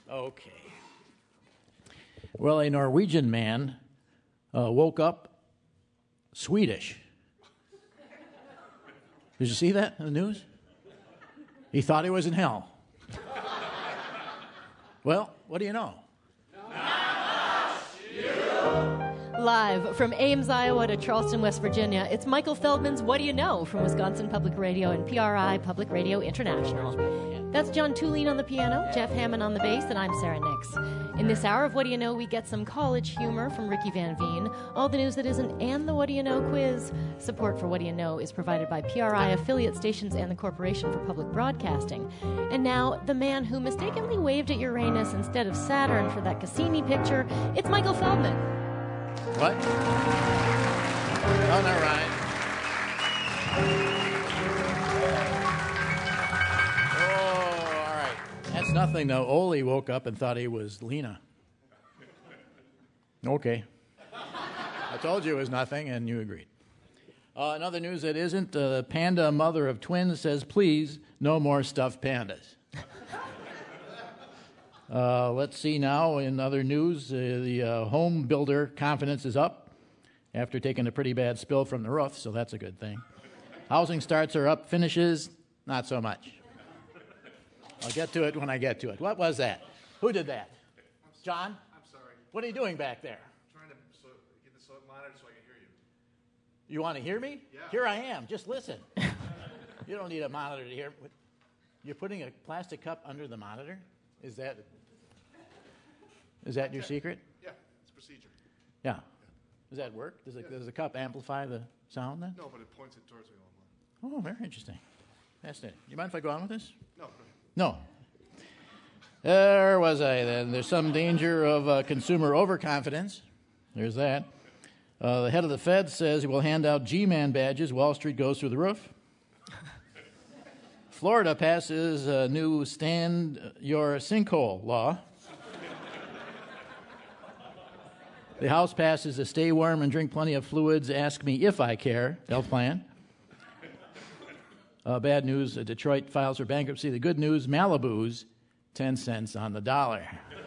Okay. Well, a Norwegian man woke up Swedish. Did you see that in the news? He thought he was in hell. Well, what do you know? Live from Ames, Iowa to Charleston, West Virginia, it's Michael Feldman's What Do You Know from Wisconsin Public Radio and PRI Public Radio International. That's John Tulene on the piano, Jeff Hammond on the bass, and I'm Sarah Nix. In this hour of What Do You Know, we get some college humor from Ricky Van Veen, all the news that isn't, and the What Do You Know quiz. Support for What Do You Know is provided by PRI affiliate stations and the Corporation for Public Broadcasting. And now, the man who mistakenly waved at Uranus instead of Saturn for that Cassini picture, it's Michael Feldman. What? Oh, never mind. Oh, all right. That's nothing, though. Ole woke up and thought he was Lena. Okay. I told you it was nothing, and you agreed. In other news that isn't, the panda mother of twins says, please, no more stuffed pandas. Let's see now, in other news, the home builder confidence is up after taking a pretty bad spill from the roof, so that's a good thing. Housing starts are up, finishes, not so much. I'll get to it when I get to it. What was that? Who did that? John? I'm sorry. What are you doing back there? I'm trying to get the monitor so I can hear you. You want to hear me? Yeah. Here I am. Just listen. You don't need a monitor to hear. You're putting a plastic cup under the monitor? Is that your secret? Yeah, it's a procedure. Yeah. Does that work? Does the cup amplify the sound then? No, but it points it towards me all the Oh, very interesting. Fascinating. You mind if I go on with this? No, go ahead. No. There was I then. There's some danger of consumer overconfidence. There's that. The head of the Fed says he will hand out G-Man badges. Wall Street goes through the roof. Florida passes a new stand your sinkhole law. The House passes a stay warm and drink plenty of fluids, ask me if I care, health plan. Bad news, Detroit files for bankruptcy. The good news, Malibu's 10 cents on the dollar.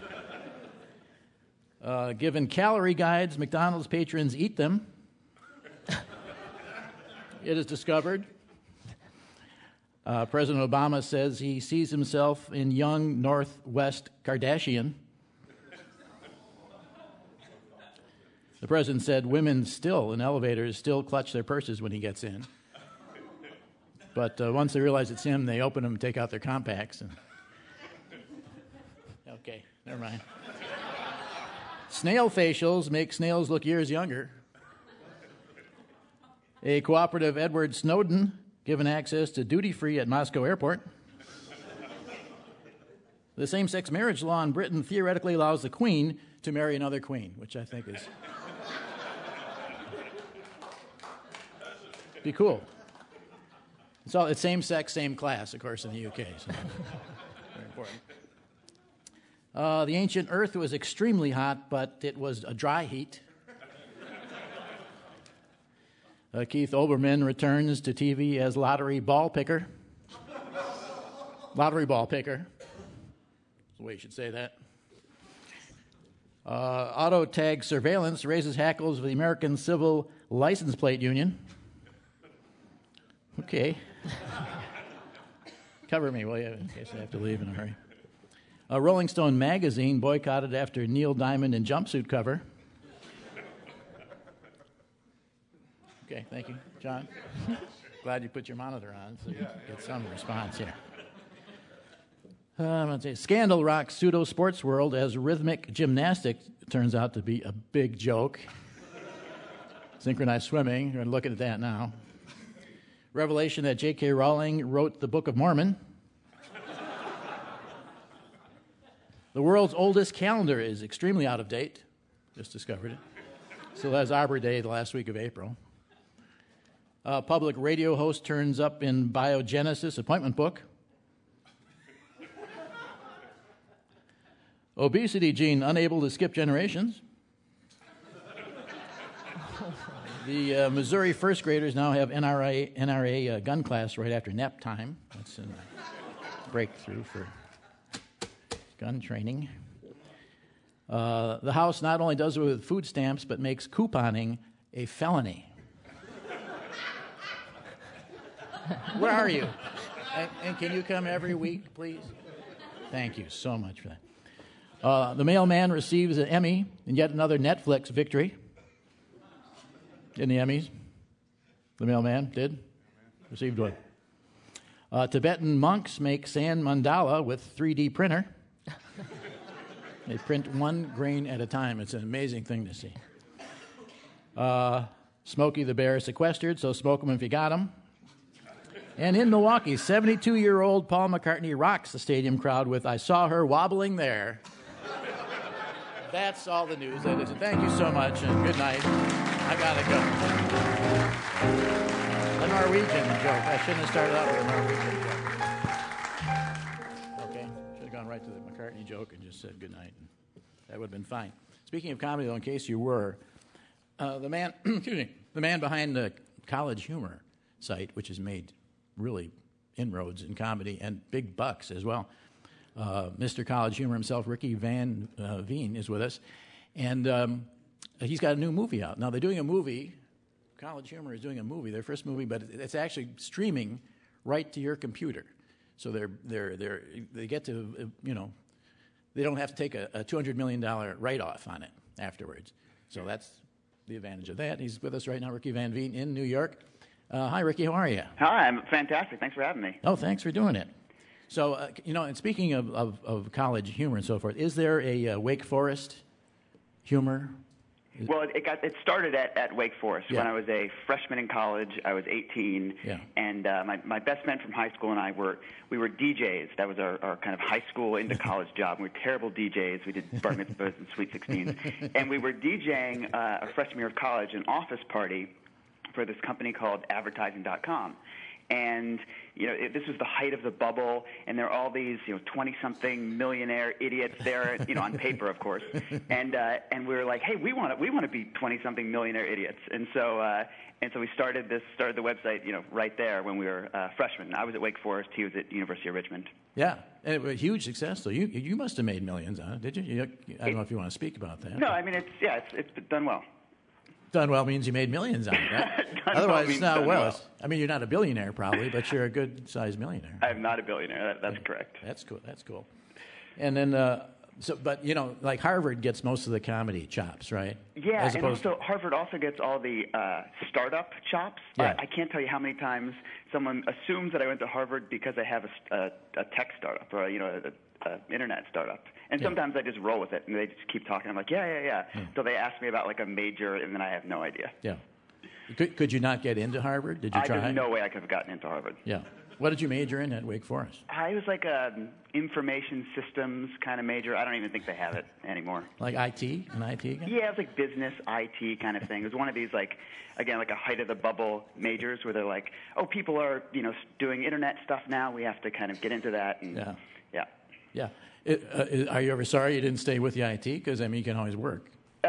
Given calorie guides, McDonald's patrons eat them. It is discovered. President Obama says he sees himself in young Northwest Kardashian. The president said women still in elevators still clutch their purses when he gets in. But once they realize it's him, they open them and take out their compacts. Okay, never mind. Snail facials make snails look years younger. A cooperative Edward Snowden given access to duty-free at Moscow airport. The same-sex marriage law in Britain theoretically allows the queen to marry another queen, which I think is be cool. It's same-sex, same class, of course, in the UK. So very important. The ancient Earth was extremely hot, but it was a dry heat. Keith Olbermann returns to TV as lottery ball picker. Lottery ball picker. That's the way you should say that. Auto tag surveillance raises hackles of the American Civil License Plate Union. Okay. Cover me, will you, in case I have to leave in a hurry. Rolling Stone magazine boycotted after Neil Diamond in jumpsuit cover. Okay, thank you. John? Glad you put your monitor on so you get some response here. I'm going to say scandal rocks pseudo sports world as rhythmic gymnastics turns out to be a big joke. Synchronized swimming, you're going to look at that now. Revelation that J.K. Rowling wrote the Book of Mormon. The world's oldest calendar is extremely out of date. Just discovered it. Still has Arbor Day the last week of April. Public radio host turns up in biogenesis appointment book. Obesity gene unable to skip generations. The Missouri first graders now have NRA gun class right after nap time. That's a breakthrough for gun training. The House not only does it with food stamps, but makes couponing a felony. Where are you? And can you come every week, please? Thank you so much for that. The mailman receives an Emmy and yet another Netflix victory. In the Emmys, the mailman did. Received one. Tibetan monks make sand mandala with 3D printer. They print one grain at a time. It's an amazing thing to see. Smokey the Bear sequestered, so smoke him if you got him. And in Milwaukee, 72-year-old Paul McCartney rocks the stadium crowd with "I Saw Her Wobbling There." That's all the news, ladies. Thank you so much, and good night. I gotta go. A Norwegian joke. I shouldn't have started out with a Norwegian joke. Okay, should have gone right to the McCartney joke and just said good night. That would have been fine. Speaking of comedy, though, in case you were, the man behind the College Humor site, which has made really inroads in comedy and big bucks as well. Mr. College Humor himself, Ricky Van Veen, is with us, and he's got a new movie out. Now, they're doing a movie. College Humor is doing a movie, their first movie, but it's actually streaming right to your computer. So they get to, they don't have to take a $200 million write-off on it afterwards. So that's the advantage of that. He's with us right now, Ricky Van Veen in New York. Hi, Ricky. How are you? Hi, I'm fantastic. Thanks for having me. Oh, thanks for doing it. So, and speaking of college humor and so forth, is there a Wake Forest humor? Well, it started at Wake Forest. Yeah. When I was a freshman in college. I was 18, yeah. And my best friend from high school and I were DJs. That was our kind of high school into college job. We were terrible DJs. We did bar mitzvahs and sweet 16s. And we were DJing our freshman year of college, an office party for this company called Advertising.com. And, this was the height of the bubble, and there are all these, 20-something millionaire idiots there, on paper, of course. And we were like, hey, we want to be 20-something millionaire idiots. And so we started the website, right there when we were freshmen. I was at Wake Forest. He was at University of Richmond. Yeah, and it was a huge success. So you must have made millions on it, did you? I don't know if you want to speak about that. No, I mean, it's done well. Done well means you made millions on it, right? Otherwise, it's not well. I mean, you're not a billionaire probably, but you're a good-sized millionaire. I'm not a billionaire. That's correct. That's cool. That's cool. And then, but like Harvard gets most of the comedy chops, right? Yeah, and also Harvard also gets all the startup chops. Yeah. I can't tell you how many times someone assumes that I went to Harvard because I have a tech startup or an internet startup. And sometimes I just roll with it, and they just keep talking. I'm like, yeah. So they ask me about like a major, and then I have no idea. Yeah. Could you not get into Harvard? Did you try? There's no way I could have gotten into Harvard. Yeah. What did you major in at Wake Forest? I was like a information systems kind of major. I don't even think they have it anymore. Like IT? An IT again? Yeah, it was like business, IT kind of thing. It was one of these like a height of the bubble majors where they're like, oh, people are, doing internet stuff now. We have to kind of get into that. And, yeah. Are you ever sorry you didn't stay with the IT? Because, you can always work.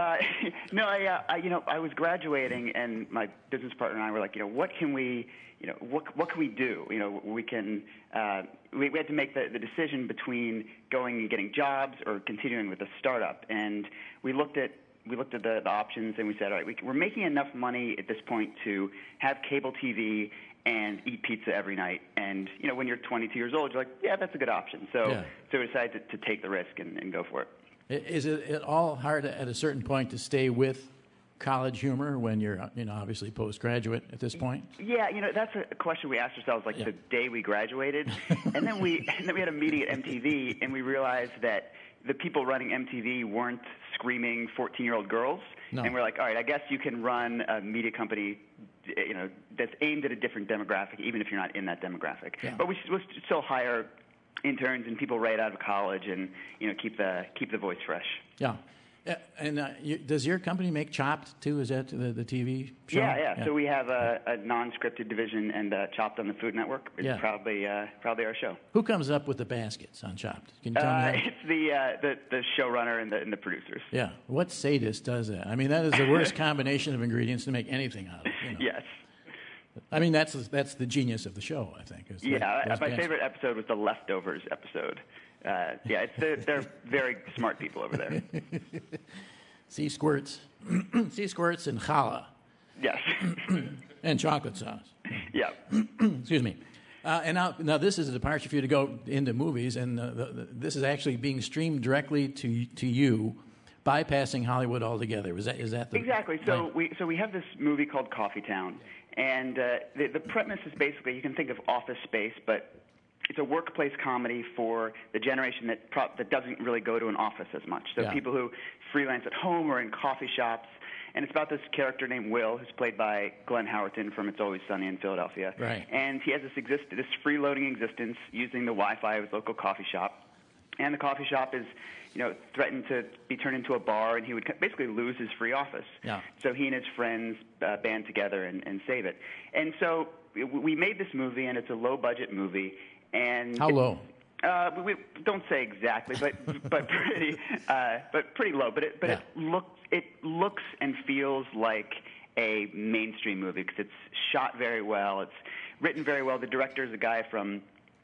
No, I was graduating, and my business partner and I were like, what can we, what can we do? We can, we had to make the decision between going and getting jobs or continuing with the startup, and we looked at the options, and we said, all right, we're making enough money at this point to have cable TV and eat pizza every night. And, when you're 22 years old, you're like, yeah, that's a good option. So we decided to take the risk and go for it. Is it at all hard at a certain point to stay with College Humor when you're, obviously postgraduate at this point? Yeah, that's a question we asked ourselves the day we graduated. and then we had a meeting at MTV, and we realized that the people running MTV weren't screaming 14-year-old girls. No. And we're like, all right, I guess you can run a media company that's aimed at a different demographic, even if you're not in that demographic. Yeah. But we'll still hire interns and people right out of college, and keep the voice fresh. Yeah. And does your company make Chopped too? Is that the TV show? Yeah. So we have a non-scripted division, and Chopped on the Food Network is proudly our show. Who comes up with the baskets on Chopped? Can you tell me that? It's the showrunner and the producers. Yeah. What sadist does that? That is the worst combination of ingredients to make anything out of. Yes. That's the genius of the show, I think. My favorite episode was the Leftovers episode. They're very smart people over there. Sea squirts. Sea squirts and challah. Yes. And chocolate sauce. Yeah. Excuse me. And now this is a departure for you to go into movies, and this is actually being streamed directly to you, bypassing Hollywood altogether. Is that the exactly? So we have this movie called Coffee Town, and the premise is basically you can think of Office Space, but it's a workplace comedy for the generation that doesn't really go to an office as much. So people who freelance at home or in coffee shops. And it's about this character named Will, who's played by Glenn Howerton from It's Always Sunny in Philadelphia. Right. And he has this freeloading existence using the Wi-Fi of his local coffee shop. And the coffee shop is, threatened to be turned into a bar, and he would basically lose his free office. Yeah. So he and his friends band together and save it. And so we made this movie, and it's a low-budget movie. And how low? We don't say exactly, but pretty low. But it looks and feels like a mainstream movie because it's shot very well. It's written very well. The writer-director is a guy from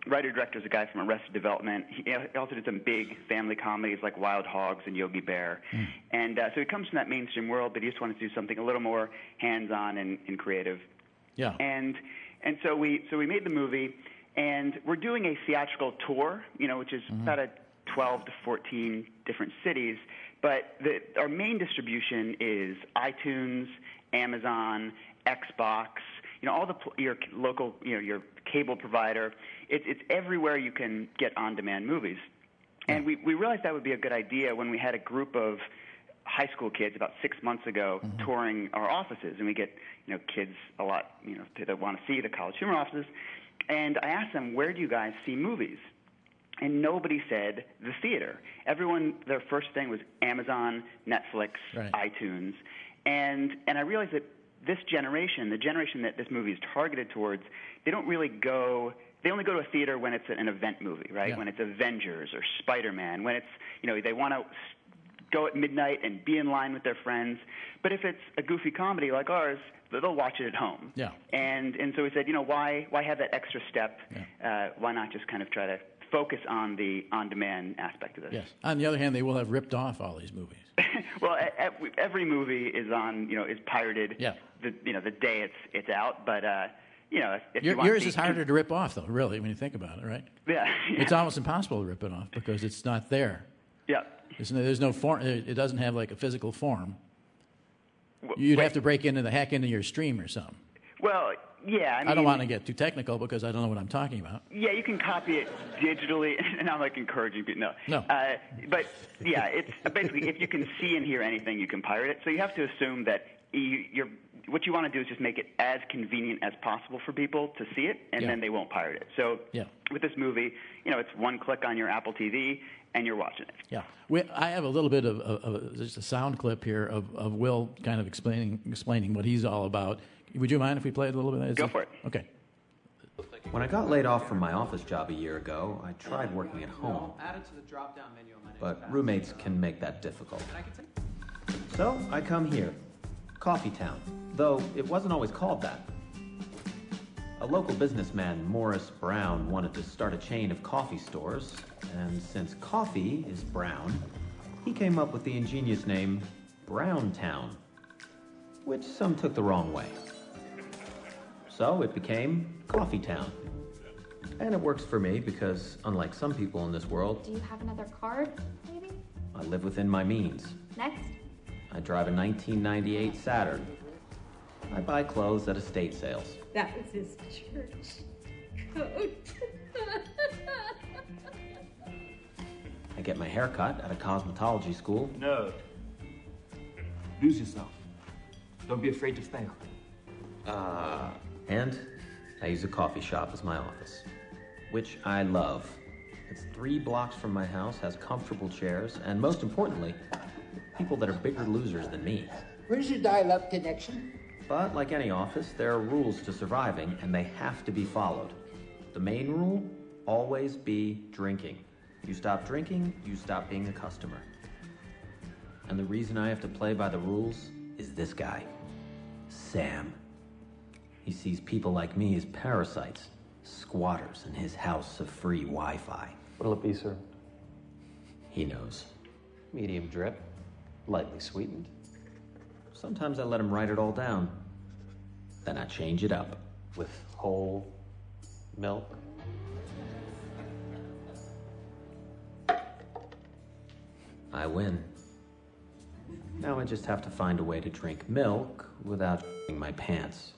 Arrested Development. He also did some big family comedies like Wild Hogs and Yogi Bear. And so he comes from that mainstream world, but he just wanted to do something a little more hands-on and creative. Yeah. And so we made the movie. And we're doing a theatrical tour, which is about 12 to 14 different cities. But our main distribution is iTunes, Amazon, Xbox, all your local, your cable provider. It's everywhere you can get on-demand movies. And we realized that would be a good idea when we had a group of high school kids about 6 months ago touring our offices. And we get, kids a lot, that want to see the College Humor offices. And I asked them, where do you guys see movies? And nobody said the theater. Everyone, their first thing was Amazon, Netflix, iTunes. And I realized that this generation, the generation that this movie is targeted towards, they don't really go – they only go to a theater when it's an event movie, right? Yeah. When it's Avengers or Spider-Man, when it's, they want to go at midnight and be in line with their friends. But if it's a goofy comedy like ours – they'll watch it at home. Yeah. And so we said, why have that extra step? Yeah. Why not just kind of try to focus on the on-demand aspect of this? Yes. On the other hand, they will have ripped off all these movies. Well, every movie is is pirated. Yeah. The day it's out, but if yours is harder to rip off, though. Really, when you think about it, right? Yeah. It's almost impossible to rip it off because it's not there. Yeah. There's no form. It doesn't have like a physical form. You'd have to hack into your stream or something. Well, yeah. I don't want to get too technical because I don't know what I'm talking about. Yeah, you can copy it digitally, and I'm like encouraging people. No. But yeah, it's basically if you can see and hear anything, you can pirate it. So you have to assume that what you want to do is just make it as convenient as possible for people to see it, and then they won't pirate it. So with this movie, it's one click on your Apple TV. And you're watching it. Yeah. I have a little bit of just a sound clip here of Will kind of explaining what he's all about. Would you mind if we played a little bit of that? Go for it. Okay. When I got laid off from my office job a year ago, I tried working at home. But roommates can make that difficult. So I come here, Coffee Town, though it wasn't always called that. A local businessman, Morris Brown, wanted to start a chain of coffee stores, and since coffee is brown, he came up with the ingenious name Browntown, which some took the wrong way. So it became Coffee Town. And it works for me because, unlike some people in this world... Do you have another card, maybe? I live within my means. Next? I drive a 1998 Saturn. I buy clothes at estate sales. That was his church coat. I get my hair cut at a cosmetology school. No. Lose yourself. Don't be afraid to fail. And I use a coffee shop as my office, which I love. It's 3 blocks from my house, has comfortable chairs, and most importantly, people that are bigger losers than me. Where's your dial-up connection? But like any office, there are rules to surviving, and they have to be followed. The main rule, always be drinking. You stop drinking, you stop being a customer. And the reason I have to play by the rules is this guy, Sam. He sees people like me as parasites, squatters in his house of free Wi-Fi. What'll it be, sir? He knows. Medium drip, lightly sweetened. Sometimes I let him write it all down. Then I change it up with whole milk. I win. Now I just have to find a way to drink milk without ***ing my pants.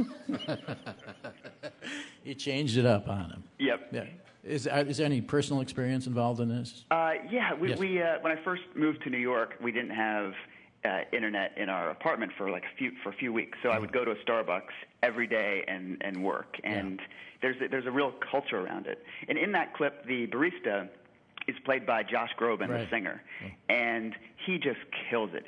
You changed it up on him. Yep. Yeah. Is there any personal experience involved in this? Yeah. We when I first moved to New York, we didn't have internet in our apartment for a few weeks. So I would go to a Starbucks every day and work. And there's a real culture around it. And in that clip, the barista is played by Josh Groban, the singer, and he just kills it.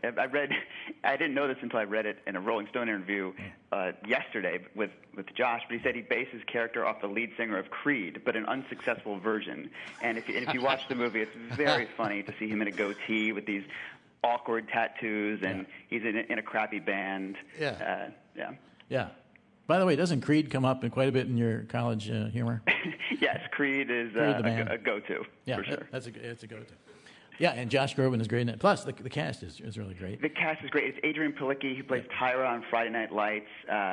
I didn't know this until I read it in a Rolling Stone interview yesterday with Josh, but he said he based his character off the lead singer of Creed, but an unsuccessful version. And if you watch the movie, it's very funny to see him in a goatee with these awkward tattoos, and he's in a crappy band. Yeah. Yeah. By the way, doesn't Creed come up quite a bit in your college humor? Yes, Creed is a go-to, for sure. It's a go-to. Yeah, and Josh Groban is great in it. Plus, the cast is really great. The cast is great. It's Adrian Palicki, who plays Tyra on Friday Night Lights,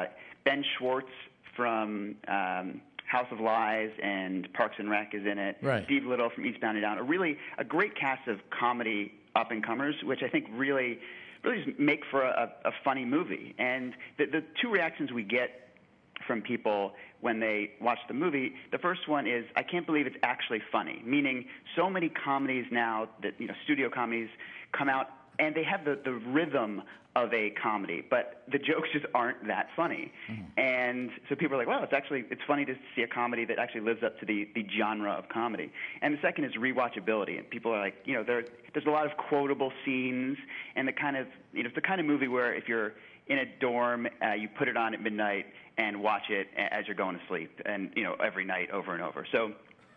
Ben Schwartz from House of Lies and Parks and Rec is in it. Right. Steve Little from Eastbound and Down. A great cast of comedy up-and-comers, which I think really just make for a funny movie. And the two reactions we get from people when they watch the movie, the first one is, I can't believe it's actually funny, meaning so many comedies now that, studio comedies come out and they have the rhythm of a comedy, but the jokes just aren't that funny. Mm-hmm. And so people are like, well, it's funny to see a comedy that actually lives up to the genre of comedy. And the second is rewatchability. And people are like, there's a lot of quotable scenes, and it's the kind of movie where if you're in a dorm, you put it on at midnight and watch it as you're going to sleep, and every night over and over. So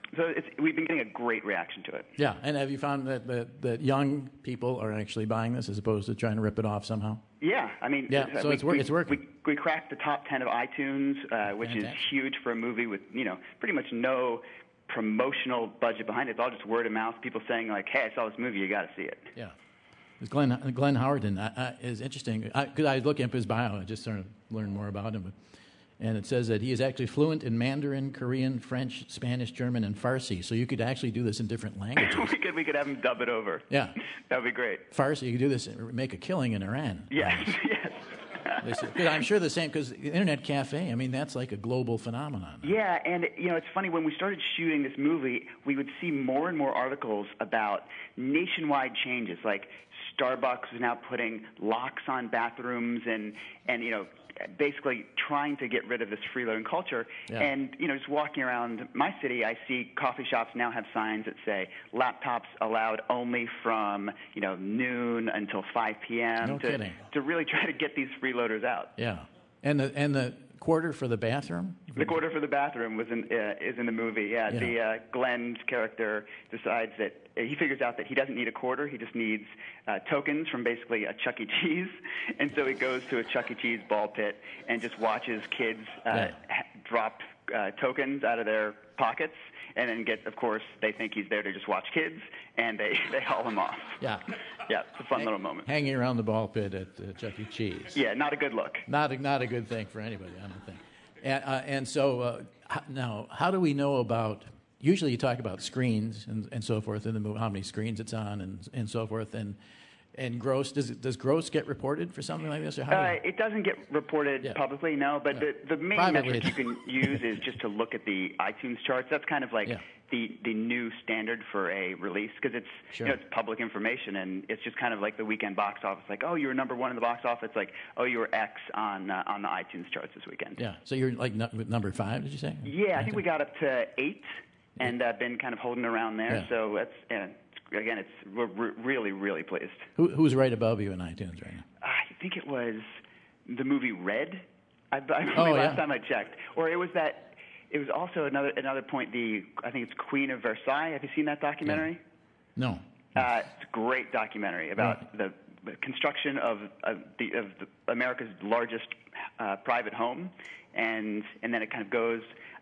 we've been getting a great reaction to it. Yeah, and have you found that young people are actually buying this as opposed to trying to rip it off somehow? Yeah, I mean, so it's working. We cracked the top 10 of iTunes, which is huge for a movie with pretty much no promotional budget behind it. It's all just word of mouth. People saying like, "Hey, I saw this movie. You got to see it." Yeah. Glenn Howerton is interesting because I was looking up his bio. I just sort of learned more about him. And it says that he is actually fluent in Mandarin, Korean, French, Spanish, German, and Farsi. So you could actually do this in different languages. we could have him dub it over. Yeah. That would be great. Farsi, you could do this, make a killing in Iran. Yes, yes. I'm sure the same, because the Internet Cafe, that's like a global phenomenon. Yeah, and it's funny, when we started shooting this movie, we would see more and more articles about nationwide changes, like Starbucks is now putting locks on bathrooms and basically trying to get rid of this freeloading culture. Yeah. And, just walking around my city, I see coffee shops now have signs that say laptops allowed only from, noon until 5 p.m. No kidding. To really try to get these freeloaders out. Yeah. And the quarter for the bathroom? The quarter for the bathroom is in the movie, yeah. The Glenn's character decides that he figures out that he doesn't need a quarter, he just needs tokens from basically a Chuck E. Cheese, and so he goes to a Chuck E. Cheese ball pit and just watches kids drop tokens out of their pockets, and then of course, they think he's there to just watch kids, and they haul him off. Yeah. Yeah, it's a fun little moment. Hanging around the ball pit at Chuck E. Cheese. Yeah, not a good look. Not a good thing for anybody, I don't think. And so now, how do we know about? Usually, you talk about screens and so forth in the movie, how many screens it's on, and so forth, and gross. Does gross get reported for something like this, or how? It doesn't get reported publicly, no. But the main metric you can use is just to look at the iTunes charts. That's kind of like the new standard for a release, because it's it's public information, and it's just kind of like the weekend box office. Like, oh, you were number one in the box office. Like, oh, you were X on the iTunes charts this weekend. Yeah. So you're like number 5, did you say? Yeah, I think we got up to 8, and been kind of holding around there. Yeah. So that's we're really, really pleased. Who's right above you in iTunes right now? I think it was the movie Red. Last time I checked, or it was that. It was also another point. I think it's Queen of Versailles. Have you seen that documentary? No. It's a great documentary about the construction of America's largest private home, and then it kind of goes.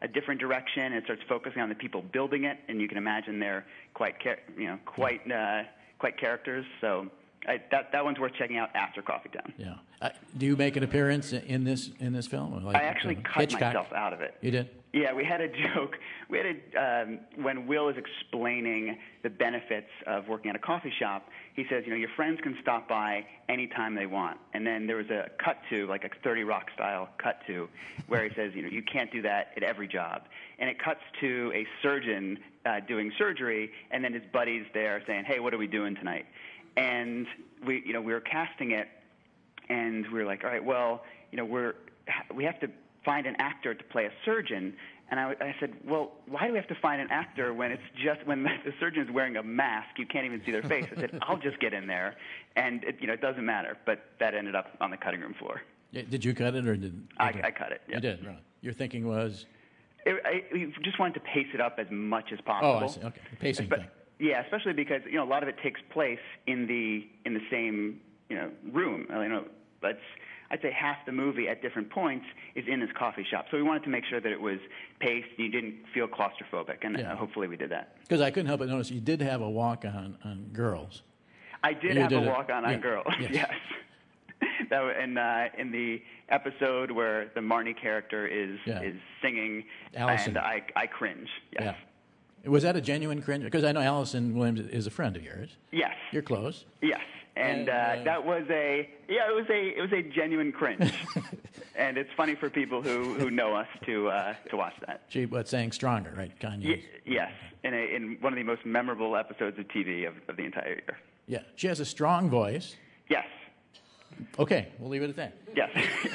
a different direction, and it starts focusing on the people building it, and you can imagine they're quite characters. So that one's worth checking out after Coffee Town. Yeah. Do you make an appearance in this film? Or like, I actually cut myself out of it. You did? Yeah, we had a joke. When Will is explaining the benefits of working at a coffee shop, he says, your friends can stop by anytime they want. And then there was a cut to, like a 30 Rock style cut to, where he says, you can't do that at every job. And it cuts to a surgeon doing surgery, and then his buddies there saying, hey, what are we doing tonight? And we were casting it, and we were like, all right, well, we have to find an actor to play a surgeon. And I said, well, why do we have to find an actor when it's just when the surgeon is wearing a mask, you can't even see their face? I said, I'll just get in there, and it doesn't matter. But that ended up on the cutting room floor. Yeah, did you cut it, or did I cut it? Yeah. You did, right? Your thinking was? We just wanted to pace it up as much as possible. Oh, I see. Okay, pacing thing. Yeah, especially because a lot of it takes place in the same room. I'd say half the movie at different points is in this coffee shop. So we wanted to make sure that it was paced, you didn't feel claustrophobic, and hopefully we did that. Because I couldn't help but notice you did have a walk-on on girls. I did have a walk-on girls, yes. That was in the episode where the Marnie character is singing, Allison. and I cringe, yes. Yeah. Was that a genuine cringe? Because I know Allison Williams is a friend of yours. Yes. You're close. Yes. And that was it was a genuine cringe, and it's funny for people who know us to watch that. She sang "Stronger," right? Kanye. Yes, in one of the most memorable episodes of TV of the entire year. Yeah, she has a strong voice. Yes. Okay, we'll leave it at that. Yes.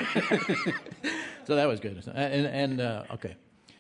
So that was good. And okay,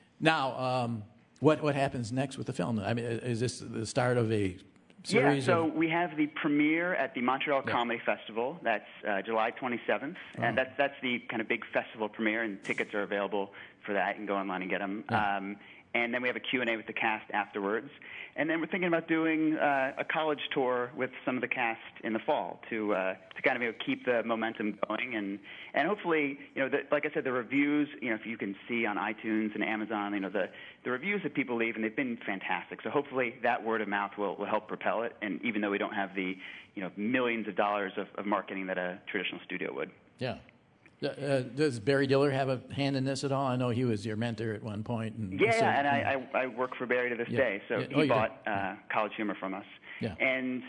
now what happens next with the film? I mean, is this the start of a series? Yeah, so we have the premiere at the Montreal Comedy Festival. That's July 27th, and that's the kind of big festival premiere, and tickets are available for that. You can go online and get them. Yeah. And then we have a Q&A with the cast afterwards. And then we're thinking about doing a college tour with some of the cast in the fall to kind of keep the momentum going. And hopefully, like I said, the reviews, if you can see on iTunes and Amazon, the reviews that people leave, and they've been fantastic. So hopefully that word of mouth will help propel it. And even though we don't have the millions of dollars of marketing that a traditional studio would. Yeah. Does Barry Diller have a hand in this at all? I know he was your mentor at one point. And I work for Barry to this day. So he bought College Humor from us. Yeah. And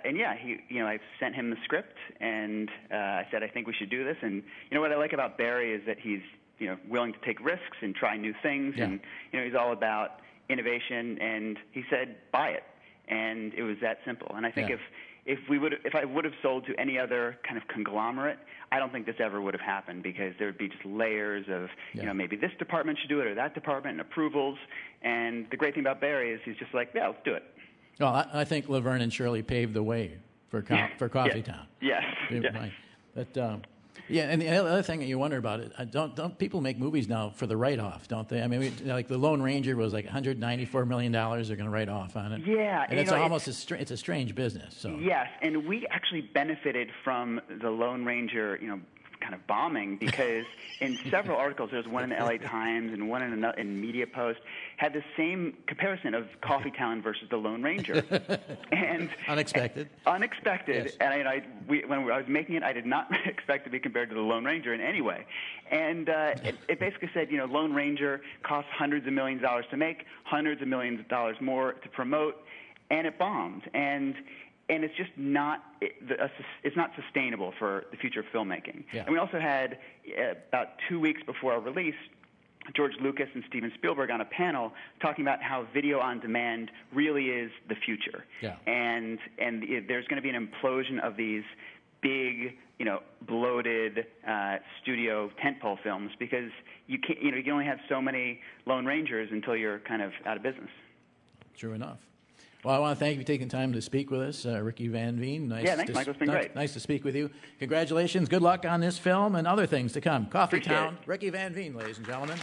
I've sent him the script, and I said I think we should do this. And what I like about Barry is that he's willing to take risks and try new things, and he's all about innovation. And he said buy it, and it was that simple. And I think if I would have sold to any other kind of conglomerate, I don't think this ever would have happened, because there would be just layers of, maybe this department should do it or that department, and approvals. And the great thing about Barry is he's just like, yeah, let's do it. Well, I think Laverne and Shirley paved the way for Coffee Town. Yes. But and the other thing that you wonder about it, don't people make movies now for the write-off, don't they? I mean, like the Lone Ranger was like $194 million they're going to write off on it. Yeah. And it's almost it's a strange business. So. Yes, and we actually benefited from the Lone Ranger, kind of bombing, because in several articles, there's one in the LA Times and one in Media Post, had the same comparison of Coffee Town versus the Lone Ranger. And unexpected. Unexpected. Yes. And when I was making it, I did not expect to be compared to the Lone Ranger in any way. And it basically said, Lone Ranger costs hundreds of millions of dollars to make, hundreds of millions of dollars more to promote, and it bombed. And it's just not it's not sustainable for the future of filmmaking. Yeah. And we also had, about 2 weeks before our release, George Lucas and Steven Spielberg on a panel talking about how video on demand really is the future. Yeah. And there's going to be an implosion of these big, bloated studio tentpole films, because you can't, you can only have so many Lone Rangers until you're kind of out of business. True enough. Well, I want to thank you for taking time to speak with us, Ricky Van Veen. Thanks, Michael. It's been great. Nice to speak with you. Congratulations. Good luck on this film and other things to come. Coffee Appreciate Town. it. Ricky Van Veen, ladies and gentlemen.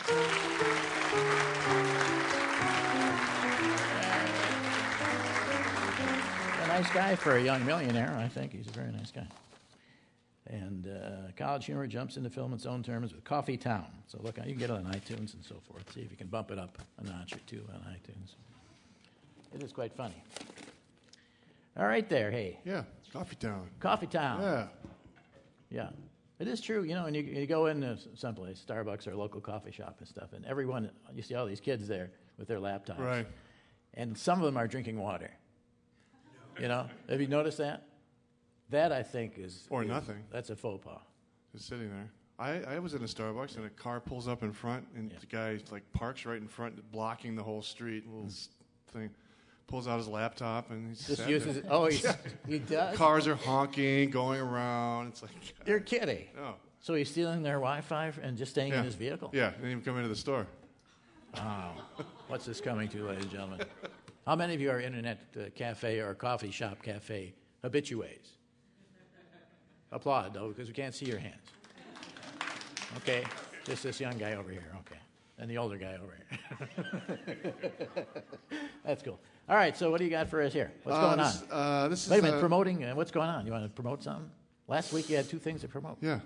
A nice guy for a young millionaire, I think. He's a very nice guy. And College Humor jumps into film in its own terms with Coffee Town. So look, you can get it on iTunes and so forth. See if you can bump it up a notch or two on iTunes. It is quite funny. All right there, hey. Yeah, Coffee Town. Coffee Town. Yeah. Yeah. It is true, you know, and you go into someplace, Starbucks or a local coffee shop and stuff, and everyone, you see all these kids there with their laptops. Right. And some of them are drinking water. You know? Have you noticed that? That, I think, is... Or nothing. That's a faux pas. Just sitting there. I was in a Starbucks, and a car pulls up in front, and the guy, like, parks right in front, blocking the whole street, little thing. Pulls out his laptop, and he's just uses it. Oh, he does? Cars are honking, going around. It's like... You're kidding. No. So he's stealing their Wi-Fi and just staying in his vehicle? Yeah, didn't even come into the store. Wow. What's this coming to, ladies and gentlemen? How many of you are internet cafe or coffee shop cafe habitués? Applaud, though, because we can't see your hands. Okay, just this young guy over here, okay. And the older guy over here. That's cool. All right, so what do you got for us here? What's going on? This is Wait a minute, promoting, what's going on? You want to promote something? Last week you had 2 things to promote. Yeah.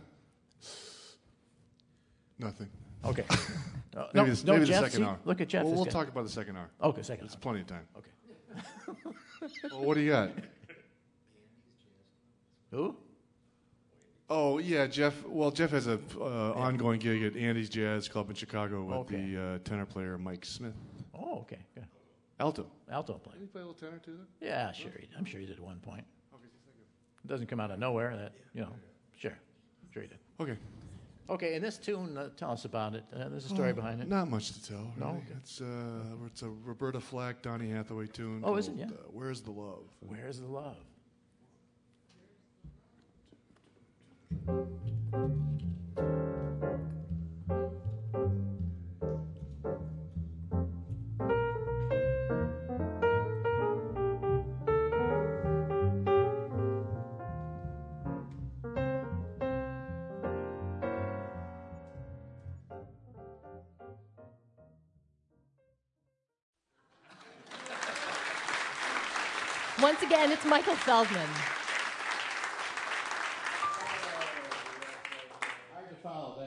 Nothing. Okay. Maybe the Jeff, second hour. Look at Jeff. Well, we'll talk about the second hour. Okay, second It's hour. plenty of time. Okay. Well, what do you got? Who? Oh, yeah, Jeff. Well, Jeff has a ongoing gig at Andy's Jazz Club in Chicago with the tenor player Mike Smith. Oh, okay, good. Alto. Alto player. Did he play a little tenor too? Yeah, sure. I'm sure he did at one point. It doesn't come out of nowhere. That sure he did. Okay. Okay, and this tune, tell us about it. There's a story behind it. Not much to tell. No? Really. It's a Roberta Flack, Donny Hathaway tune. Oh, is it? Yeah. Where's the Love? Where's the love? Once again, it's Michael Feldman. Hard to follow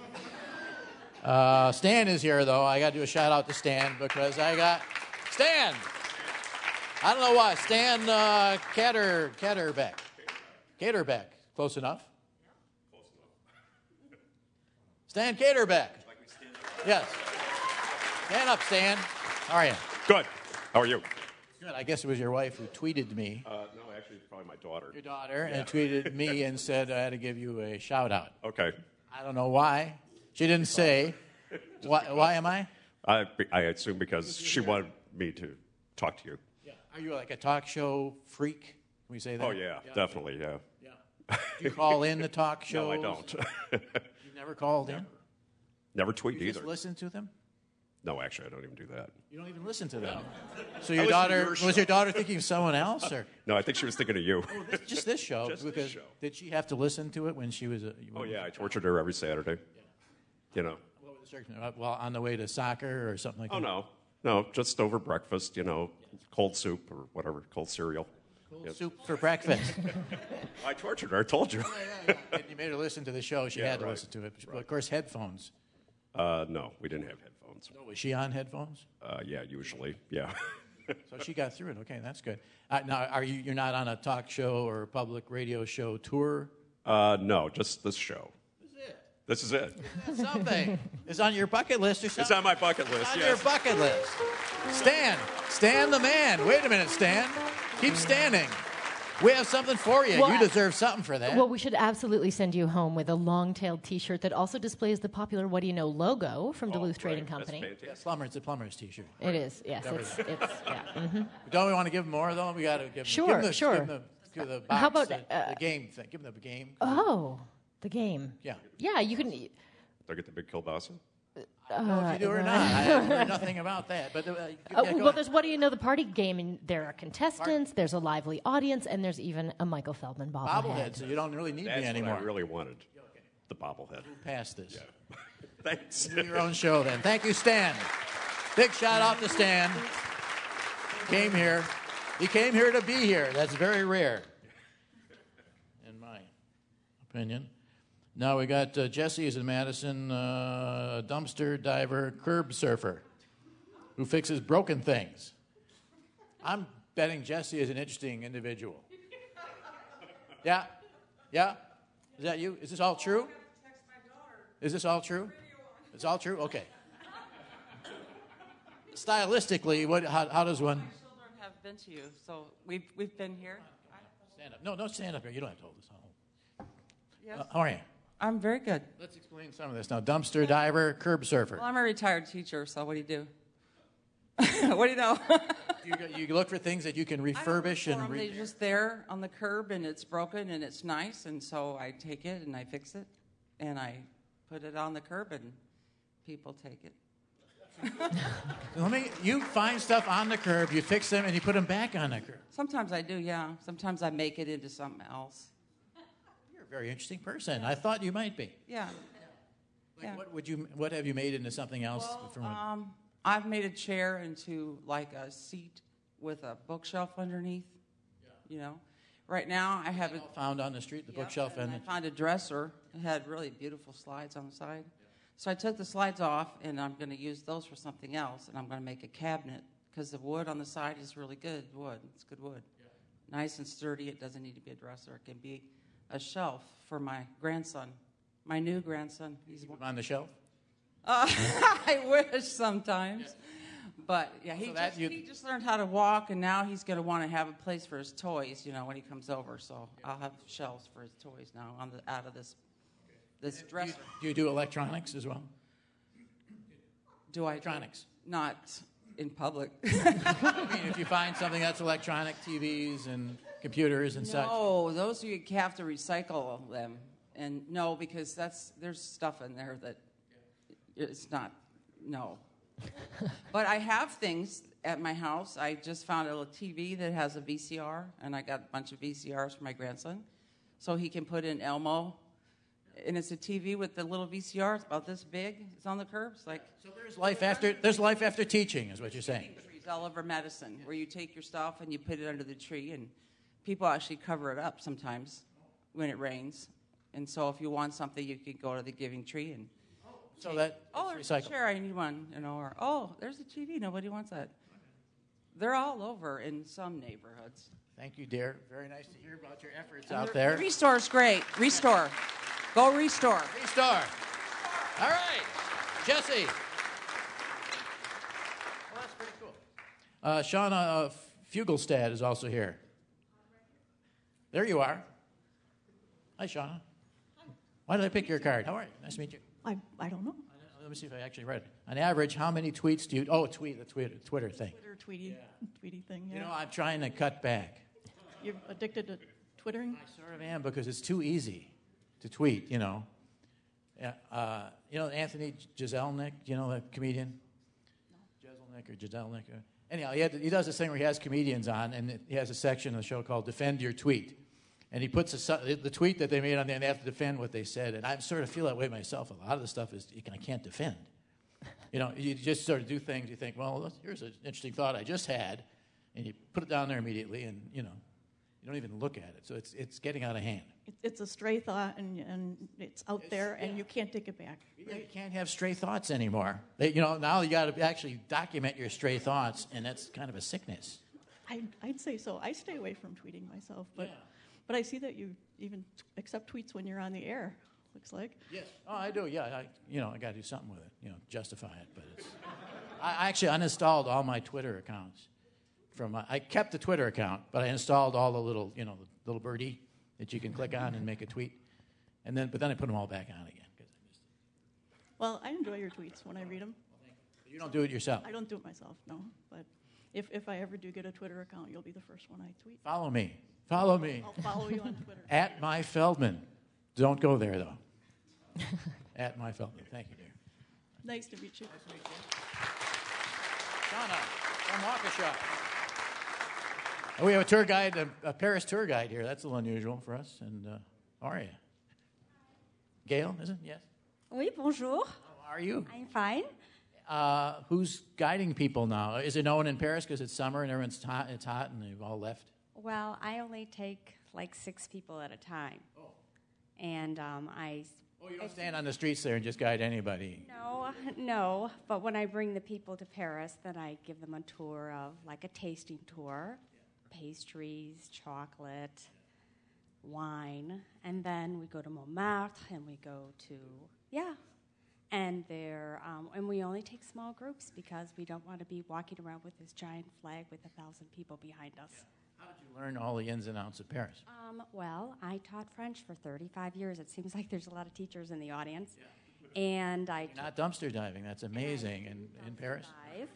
that. Stan is here, though. I got to do a shout-out to Stan because I got... Stan! I don't know why. Stan Caterbeck. Caterbeck. Close enough? Close enough. Stan Caterbeck. Yes. Stand up, Stan. How are you? Good. How are you? Good. I guess it was your wife who tweeted me. No, actually, it's probably my daughter. Your daughter, and tweeted me and said I had to give you a shout-out. Okay. I don't know why. She didn't say. Why am I? I assume because she wanted me to talk to you. Yeah. Are you like a talk show freak? Can we say that? Oh, yeah, definitely, yeah. Do you call in the talk shows? No, I don't. You've never called in? Never tweet You either. just listen to them? No, actually, I don't even do that. You don't even listen to them? So your daughter, was your daughter thinking of someone else? Or? No, I think she was thinking of you. Oh, just this show? Just because this show. Did she have to listen to it when she was a... Oh, yeah, I tortured her every Saturday. You know. What was the circumstance? Well, on the way to soccer or something like that? Oh, no, just over breakfast, cold soup or whatever, cold cereal. Cold soup for breakfast. I tortured her, I told you. And you made her listen to the show. She had to listen to it. But of course, headphones. No, we didn't have headphones. No, was she on headphones? Yeah, usually, yeah. So she got through it. Okay, that's good. Now, you're not on a talk show or a public radio show tour? No, just this show. This is it. That's something. It's on your bucket list or something? It's on my bucket list, It's on yes. your bucket list. Stan the man. Wait a minute, Stan. Keep standing. We have something for you. Well, You deserve something for that. Well, we should absolutely send you home with a long-tailed T-shirt that also displays the popular "What Do You Know" logo from Duluth Trading Company. It's a plumber's T-shirt. It is, yes. It's yeah. Mm-hmm. Don't we want to give them more, though? We got to give them. Sure, give them sure. Give them the box, How about, the game thing? Give them the game. Oh, the game. Yeah. Yeah, you can. Do I get the big kielbasa? I don't know if you do or not. I haven't heard nothing about that. But go well, on. there's "What Do You Know" the party game, and there are contestants. There's a lively audience, and there's even a Michael Feldman bobblehead. Bobblehead, so you don't really need That's me anymore. what I really wanted. The bobblehead. Pass this. Yeah. Thanks. Do your own show then. Thank you, Stan. Big shout out to Stan. Came here. He came here to be here. That's very rare. In my opinion. Now we got Jesse is in Madison, dumpster diver, curb surfer, who fixes broken things. I'm betting Jesse is an interesting individual. Yeah? Yeah? Is that you? Is this all true? Is this all true? It's all true? Okay. Stylistically, how does one... My children have been to you, so we've been here. Stand up. No, stand up here. You don't have to hold this. Yes. How are you? I'm very good. Let's explain some of this now. Dumpster diver, curb surfer. Well, I'm a retired teacher, so what do you do? What do you know? you look for things that you can refurbish and... They're just there on the curb, and it's broken, and it's nice, and so I take it, and I fix it, and I put it on the curb, and people take it. You find stuff on the curb, you fix them, and you put them back on the curb. Sometimes I do, yeah. Sometimes I make it into something else. You're a very interesting person. I thought you might be. Yeah. What have you made into something else? Well, I've made a chair into like a seat with a bookshelf underneath. Yeah. You know, right now I have it found on the street. The bookshelf and I found a dresser. It had really beautiful slides on the side. So I took the slides off, and I'm going to use those for something else, and I'm going to make a cabinet because the wood on the side is really good wood. It's good wood. Yeah. Nice and sturdy. It doesn't need to be a dresser. It can be a shelf for my grandson, my new grandson. He's on the shelf? I wish sometimes. Yeah. But, yeah, he just learned how to walk, and now he's going to want to have a place for his toys, you know, when he comes over. So I'll have shelves for his toys now out of this dresser. Do you do electronics as well? Do I? Electronics. Not in public. I mean, if you find something that's electronic, TVs and computers and such. No, those you have to recycle them. And no, because there's stuff in there that it's not, no. But I have things at my house. I just found a little TV that has a VCR, and I got a bunch of VCRs for my grandson. So he can put in Elmo. And it's a TV with the little VCR. It's about this big. It's on the curbs. So there's life after teaching, is what you're saying. Trees all over Madison, where you take your stuff and you put it under the tree, and people actually cover it up sometimes when it rains. And so if you want something, you can go to the Giving Tree and. There's a chair. I need one, you know. Or there's a TV. Nobody wants that. They're all over in some neighborhoods. Thank you, dear. Very nice to hear about your efforts out there. Restore's great. Restore. Go Restore. Restore. All right. Jesse. Well, that's pretty cool. Shauna Fugelstad is also here. There you are. Hi, Shauna. Why did I pick your card? How are you? Nice to meet you. I don't know. Let me see if I actually read it. On average, how many tweets do you... Oh, the Twitter thing. Tweety thing, yeah. You know, I'm trying to cut back. You're addicted to Twittering? I sort of am because it's too easy to tweet, you know. Anthony Jeselnik, you know, the comedian? No. Jeselnik or Jeselnik. Anyhow, he does this thing where he has comedians on, and he has a section of the show called Defend Your Tweet. And he puts the tweet that they made on there, and they have to defend what they said. And I sort of feel that way myself. A lot of the stuff is I can't defend. You know, you just sort of do things. You think, well, here's an interesting thought I just had, and you put it down there immediately, and you know, you don't even look at it. So it's getting out of hand. It's a stray thought, and it's out there, and you can't take it back. Right? You can't have stray thoughts anymore. Now you got to actually document your stray thoughts, and that's kind of a sickness. I'd say so. I stay away from tweeting myself, but. Yeah. But I see that you even accept tweets when you're on the air, looks like. Yes. Oh, I do, yeah. I got to do something with it, justify it. But I actually uninstalled all my Twitter accounts. I kept the Twitter account, but I installed all the little, the little birdie that you can click on and make a tweet. But then I put them all back on again because I missed it. Well, I enjoy your tweets when I read them. You don't do it yourself? I don't do it myself, no. But if I ever do get a Twitter account, you'll be the first one I tweet. Follow me. I'll follow you on Twitter. At My Feldman. Don't go there, though. At My Feldman. Thank you, dear. Nice to meet you. Nice to meet you. Shauna from Waukesha. We have a tour guide, a Paris tour guide here. That's a little unusual for us. And how are you? Gail, is it? Yes. Oui, bonjour. How are you? I'm fine. Who's guiding people now? Is it no one in Paris because it's summer and everyone's it's hot and they've all left? Well, I only take like 6 people at a time. Oh. And I... Oh, you don't stand on the streets there and just guide anybody. No. But when I bring the people to Paris, then I give them a tour of, like a tasting tour, pastries, chocolate, wine, and then we go to Montmartre, and we go to, and and we only take small groups because we don't want to be walking around with this giant flag with 1,000 people behind us. Yeah. How did you learn all the ins and outs of Paris? Well, I taught French for 35 years. It seems like there's a lot of teachers in the audience. Yeah. And You're not dumpster diving. That's amazing. In Paris?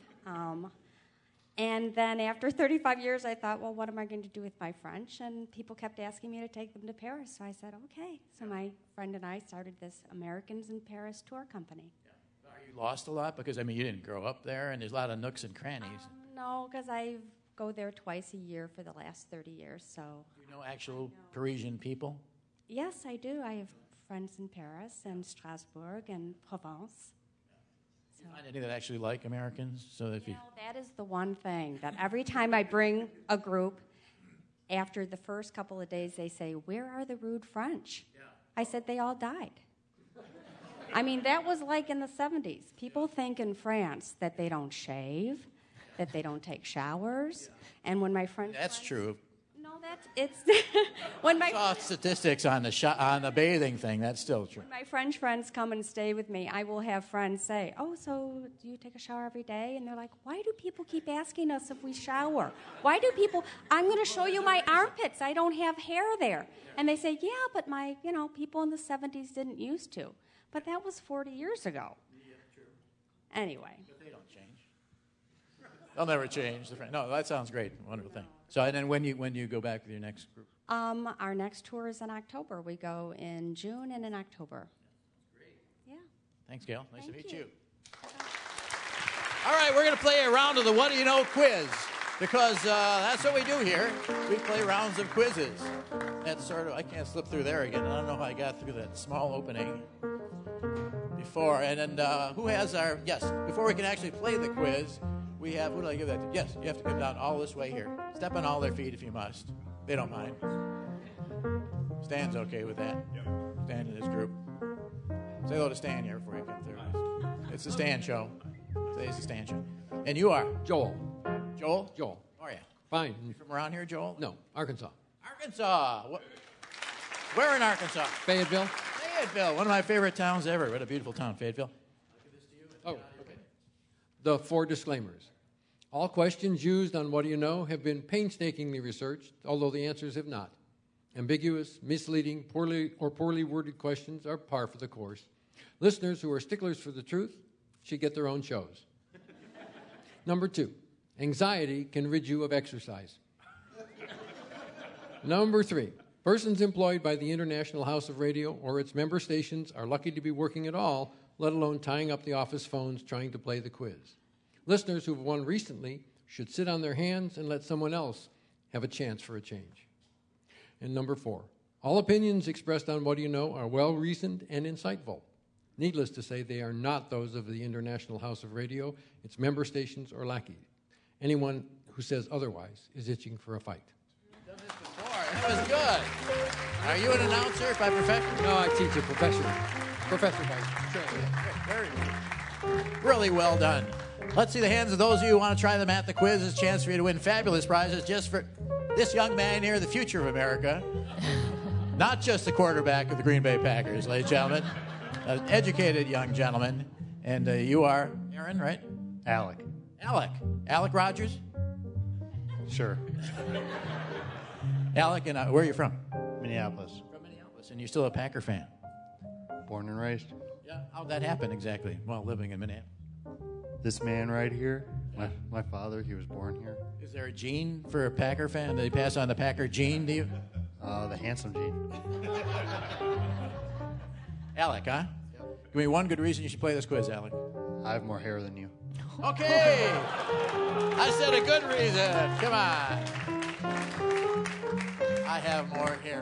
And then after 35 years, I thought, well, what am I going to do with my French? And people kept asking me to take them to Paris. So I said, okay. So my friend and I started this Americans in Paris tour company. Yeah. Are you lost a lot? Because, I mean, you didn't grow up there, and there's a lot of nooks and crannies. No, because I go there twice a year for the last 30 years. So. Do you know actual Parisian people? Yes, I do. I have friends in Paris and Strasbourg and Provence. Do you find any that actually like Americans? So that that is the one thing that every time I bring a group, after the first couple of days, they say, "Where are the rude French?" Yeah. I said, "They all died." I mean, that was like in the 70s. People think in France that they don't shave, that they don't take showers, and when my friend that's true. It's when my saw statistics on the bathing thing. That's still true. When my French friends come and stay with me, I will have friends say, "Oh, so do you take a shower every day?" And they're like, "Why do people keep asking us if we shower? Why do people? I'm going to show you my armpits. I don't have hair there." And they say, "Yeah, but my people in the 70s didn't used to." But that was 40 years ago. Yeah, true. Anyway. But they don't change. They'll never change. No, that sounds great. Wonderful thing. So, and then when you go back with your next group? Our next tour is in October. We go in June and in October. Great. Yeah. Thanks, Gail. Nice to meet you. All right, we're going to play a round of the What Do You Know quiz, because that's what we do here. We play rounds of quizzes. That's sort of, I can't slip through there again. I don't know how I got through that small opening before. And then who has before we can actually play the quiz, we have, who do I give that to? Yes, you have to come down all this way here. Step on all their feet if you must. They don't mind. Stan's okay with that. Yep. Stan in this group. Say hello to Stan here before you come through. It's the Stan show. Say it's the Stan show. And you are? Joel. Joel? Joel. How are you? Fine. You from around here, Joel? No, Arkansas. Arkansas. Where in Arkansas? Fayetteville. Fayetteville, one of my favorite towns ever. What a beautiful town, Fayetteville. I'll give this to you. Oh, okay. The 4 disclaimers. All questions used on What Do You Know have been painstakingly researched, although the answers have not. Ambiguous, misleading, poorly worded questions are par for the course. Listeners who are sticklers for the truth should get their own shows. Number 2, anxiety can rid you of exercise. Number 3, persons employed by the International House of Radio or its member stations are lucky to be working at all, let alone tying up the office phones trying to play the quiz. Listeners who've won recently should sit on their hands and let someone else have a chance for a change. And number 4, all opinions expressed on What Do You Know are well-reasoned and insightful. Needless to say, they are not those of the International House of Radio, its member stations, or lackeys. Anyone who says otherwise is itching for a fight. You've done this before. That was good. Are you an announcer by profession? No, I teach a professor by training. Very good. Really well done. Let's see the hands of those of you who want to try them at the quiz. It's a chance for you to win fabulous prizes just for this young man here, the future of America. Not just the quarterback of the Green Bay Packers, ladies and gentlemen. An educated young gentleman. And you are Aaron, right? Alec. Alec Rogers? Sure. Alec, and where are you from? Minneapolis. From Minneapolis. And you're still a Packer fan? Born and raised. Yeah. How'd that happen exactly while living in Minneapolis? This man right here, my father, he was born here. Is there a gene for a Packer fan? Did they pass on the Packer gene to you? The handsome gene. Alec, huh? Yep. Give me one good reason you should play this quiz, Alec. I have more hair than you. Okay! I said a good reason. Come on. I have more hair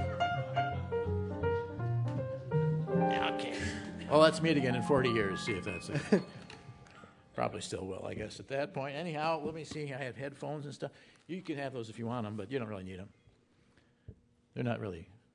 than you. Okay. Well, let's meet again in 40 years, see if that's it. Probably still will, I guess, at that point. Anyhow, let me see. I have headphones and stuff. You can have those if you want them, but you don't really need them. They're not really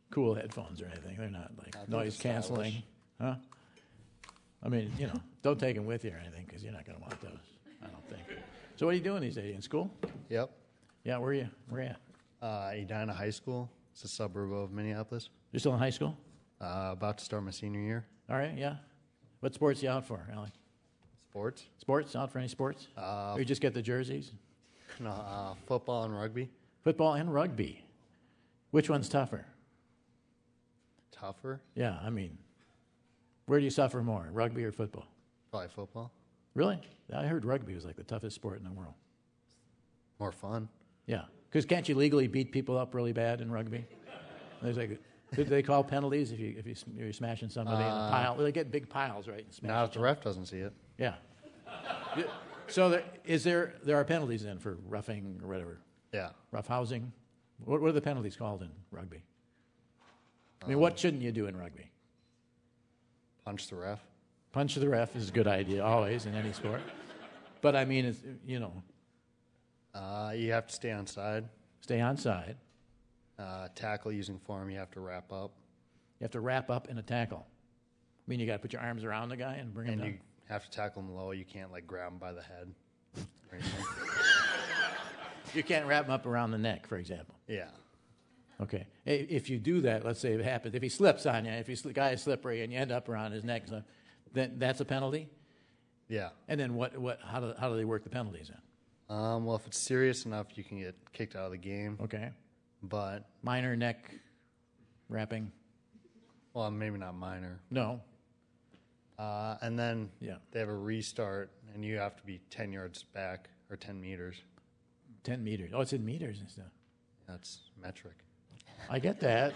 cool headphones or anything. They're not like they're noise canceling. Huh? I mean, don't take them with you or anything because you're not going to want those, I don't think. So what are you doing these days? In school? Yep. Yeah, where are you? Where are you at? Edina High School. It's a suburb of Minneapolis. You're still in high school? About to start my senior year. All right, yeah. What sports are you out for, Alec? Sports. Sports? Out for any sports? Or you just get the jerseys? No, football and rugby. Football and rugby. Which one's tougher? Tougher? Yeah, I mean, where do you suffer more, rugby or football? Probably football. Really? I heard rugby was like the toughest sport in the world. More fun. Yeah, because can't you legally beat people up really bad in rugby? There's like, do they call penalties if you're smashing somebody in a pile? Well, they get big piles, right? And smash Not if the ref doesn't see it. Yeah. So there are penalties then for roughing or whatever. Yeah. Rough housing. What are the penalties called in rugby? I mean, what shouldn't you do in rugby? Punch the ref. Punch the ref is a good idea always in any sport. But I mean, it's, you have to stay on side. Stay on side. Tackle using form, you have to wrap up. You have to wrap up in a tackle. I mean, you got to put your arms around the guy and bring him down. And you have to tackle him low. You can't grab him by the head. Or anything. You can't wrap him up around the neck, for example. Yeah. Okay. If you do that, let's say it happens. If he slips on you, if the guy is slippery and you end up around his neck, then that's a penalty. Yeah. And then how do they work the penalties then? Well, if it's serious enough, you can get kicked out of the game. Okay. But minor neck wrapping. Well, maybe not minor. No. And then they have a restart, and you have to be 10 yards back or 10 meters. 10 meters. Oh, it's in meters and stuff. That's metric. I get that.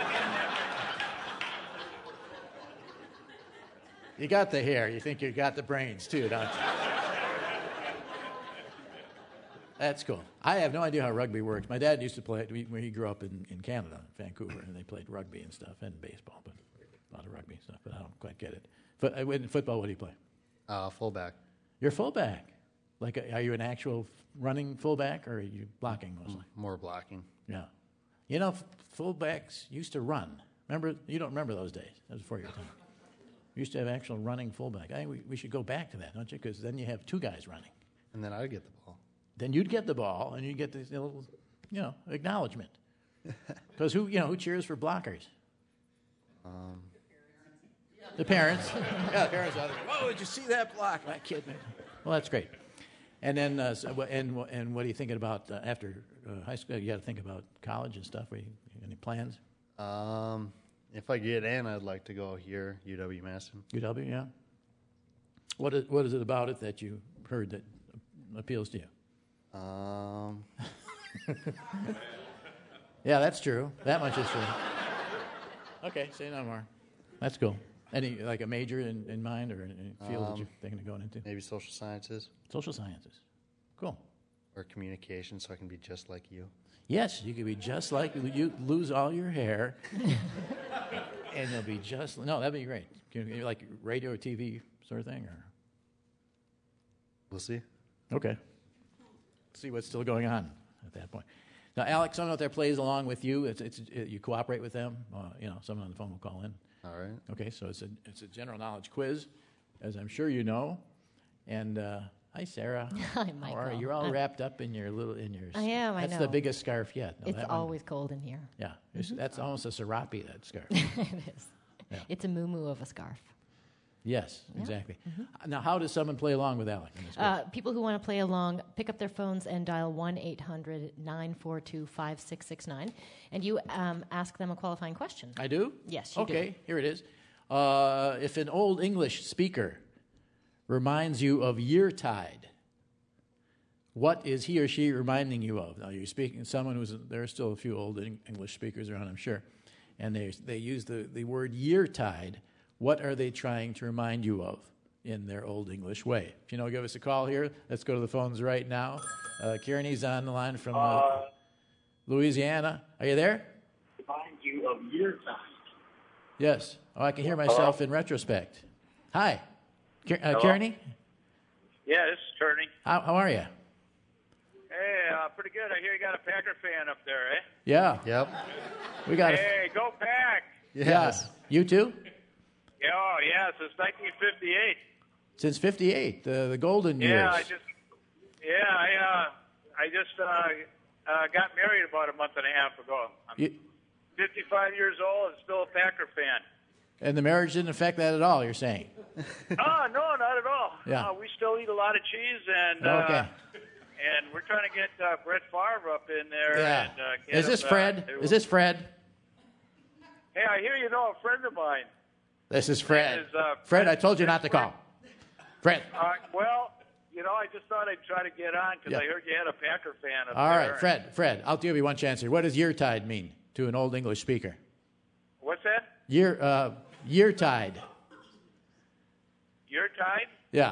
You got the hair. You think you got the brains, too, don't you? That's cool. I have no idea how rugby works. My dad used to play it when he grew up in Canada, Vancouver, and they played rugby and stuff, and baseball, but a lot of rugby and stuff, but I don't quite get it. In football, what do you play? Fullback. You're fullback. Are you an actual running fullback, or are you blocking mostly? More blocking. Yeah. Fullbacks used to run. Remember? You don't remember those days. That was before your time. We used to have actual running fullback. I think we should go back to that, don't you? Because then you have two guys running. And then I'd get the ball. Then you'd get the ball, and you'd get this little, acknowledgement. Because who cheers for blockers? The parents. Yeah, the parents out there. Whoa, did you see that block? My kid. Well, that's great. And then, and what are you thinking about after high school? You got to think about college and stuff. Any plans? If I get in, I'd like to go here, UW-Madison. UW, yeah. What is it about it that you heard that appeals to you? Yeah, that's true. That much is true. Okay, say no more. That's cool. Any a major in mind or any field that you're thinking of going into? Maybe social sciences. Social sciences. Cool. Or communication, so I can be just like you. Yes, you could be just like you. Lose all your hair, and you'll be just. No, that'd be great. Like radio or TV sort of thing, or. We'll see. Okay. See what's still going on at that point. Now, Alex, someone out there plays along with you. You cooperate with them. Someone on the phone will call in. All right. Okay, so it's a general knowledge quiz, as I'm sure you know. And hi, Sarah. Hi, Michael. How are you? You're all wrapped up in your. I am. I know. That's the biggest scarf yet. No, it's always cold in here. Yeah, that's almost a serape. That scarf. It is. Yeah. It's a muumuu of a scarf. Yes, exactly. Mm-hmm. Now, how does someone play along with Alec in this quiz? People who want to play along, pick up their phones and dial 1-800-942-5669, and you ask them a qualifying question. I do? Yes, you do. Okay, here it is. If an Old English speaker reminds you of yeartide, what is he or she reminding you of? Now, you're speaking to someone there are still a few Old English speakers around, I'm sure, and they use the word yeartide. What are they trying to remind you of in their Old English way? If you know, give us a call here. Let's go to the phones right now. Kearney's on the line from Louisiana. Are you there? Remind you of yeartide. Yes. Oh, I can hear myself in retrospect. Hi. Kearney? Yeah, this is Kearney. How are you? Hey, pretty good. I hear you got a Packer fan up there, eh? Yeah. Yep. We got Hey, go Packers! Yes. You too? Yeah, since 1958. Since 58, the golden years. I just got married about a month and a half ago. I'm 55 years old and still a Packer fan. And the marriage didn't affect that at all, you're saying? Oh, no, not at all. Yeah. We still eat a lot of cheese, and and we're trying to get Brett Favre up in there. Yeah. And, get Is this him, Fred? Is this Fred? Hey, I hear you know a friend of mine. This is Fred. Is, Fred, I told you not to call. Fred. Well, I just thought I'd try to get on because Yeah. I heard you had a Packer fan up All there. right, Fred, I'll give you one chance here. What does yeartide mean to an old English speaker? What's that? Yeartide. Your tide Yeah,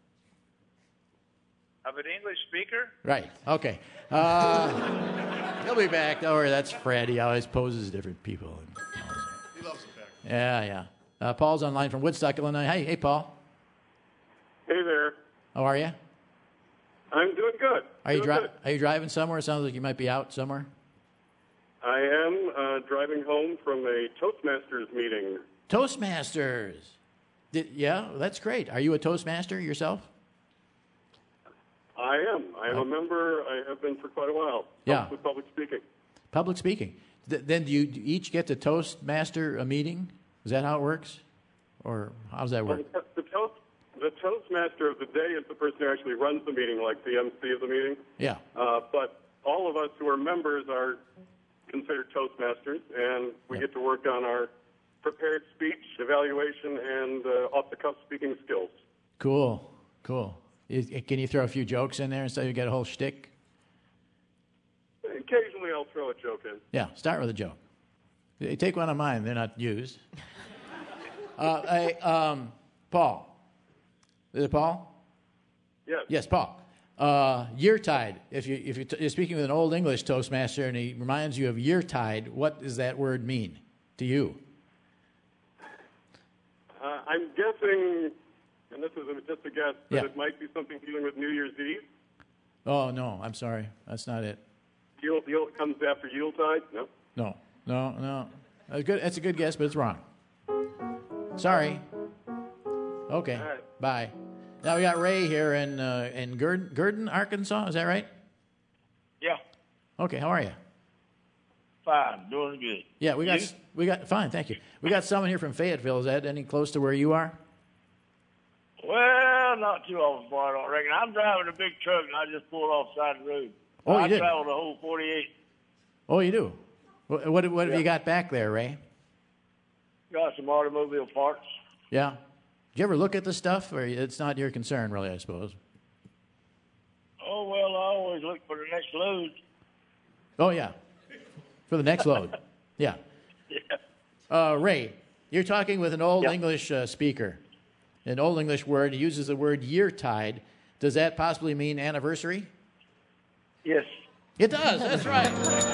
of an English speaker? right. Okay. He'll be back. Don't worry, that's Fred. He always poses different people. He loves the Packers. Yeah. Paul's online from Woodstock, Illinois. Hey, Paul. Hey there. How are you? I'm doing good. Are you Doing good. Are you driving somewhere? It sounds like you might be out somewhere. I am driving home from a Toastmasters meeting. Toastmasters. Yeah, that's great. Are you a Toastmaster yourself? I am. I am a member. I have been for quite a while. Yeah. Helps with public speaking. Public speaking. Then do you each get to Toastmaster a meeting? Is that how it works? Or how does that work? The Toastmaster of the day is the person who actually runs the meeting, like the MC of the meeting. Yeah. But all of us who are members are considered Toastmasters, and we get to work on our prepared speech, evaluation, and off-the-cuff speaking skills. Cool. Can you throw a few jokes in there so you get a whole shtick? Occasionally I'll throw a joke in. Yeah, start with a joke. Take one of mine. They're not used. Paul. Is it Paul? Yes. Yes, Paul. Yeartide. If you're speaking with an old English Toastmaster and he reminds you of yeartide, what does that word mean to you? I'm guessing, and this is just a guess, that Yeah. it might be something dealing with New Year's Eve. Oh, no, I'm sorry. That's not it. Yule comes after Yuletide? No. No. That's a good guess, but it's wrong. Sorry. Okay. All right. Bye. Now we got Ray here in Gurdon, Arkansas. Is that right? Yeah. Okay. How are you? Fine. Doing good. Yeah, we got fine. Thank you. We got someone here from Fayetteville. Is that any close to where you are? Well, not too awful far, I don't reckon. I'm driving a big truck, and I just pulled off the side of the road. Oh, you I did? traveled the whole 48. Oh, you do. What have you got back there, Ray? Got some automobile parts. Yeah. Did you ever look at the stuff, or it's not your concern, really? I suppose. Oh, well, I always look for the next load. Oh yeah, for the next load. Yeah. Ray, you're talking with an old English speaker. An old English word. He uses the word yeartide. Does that possibly mean anniversary? Yes. It does. That's right.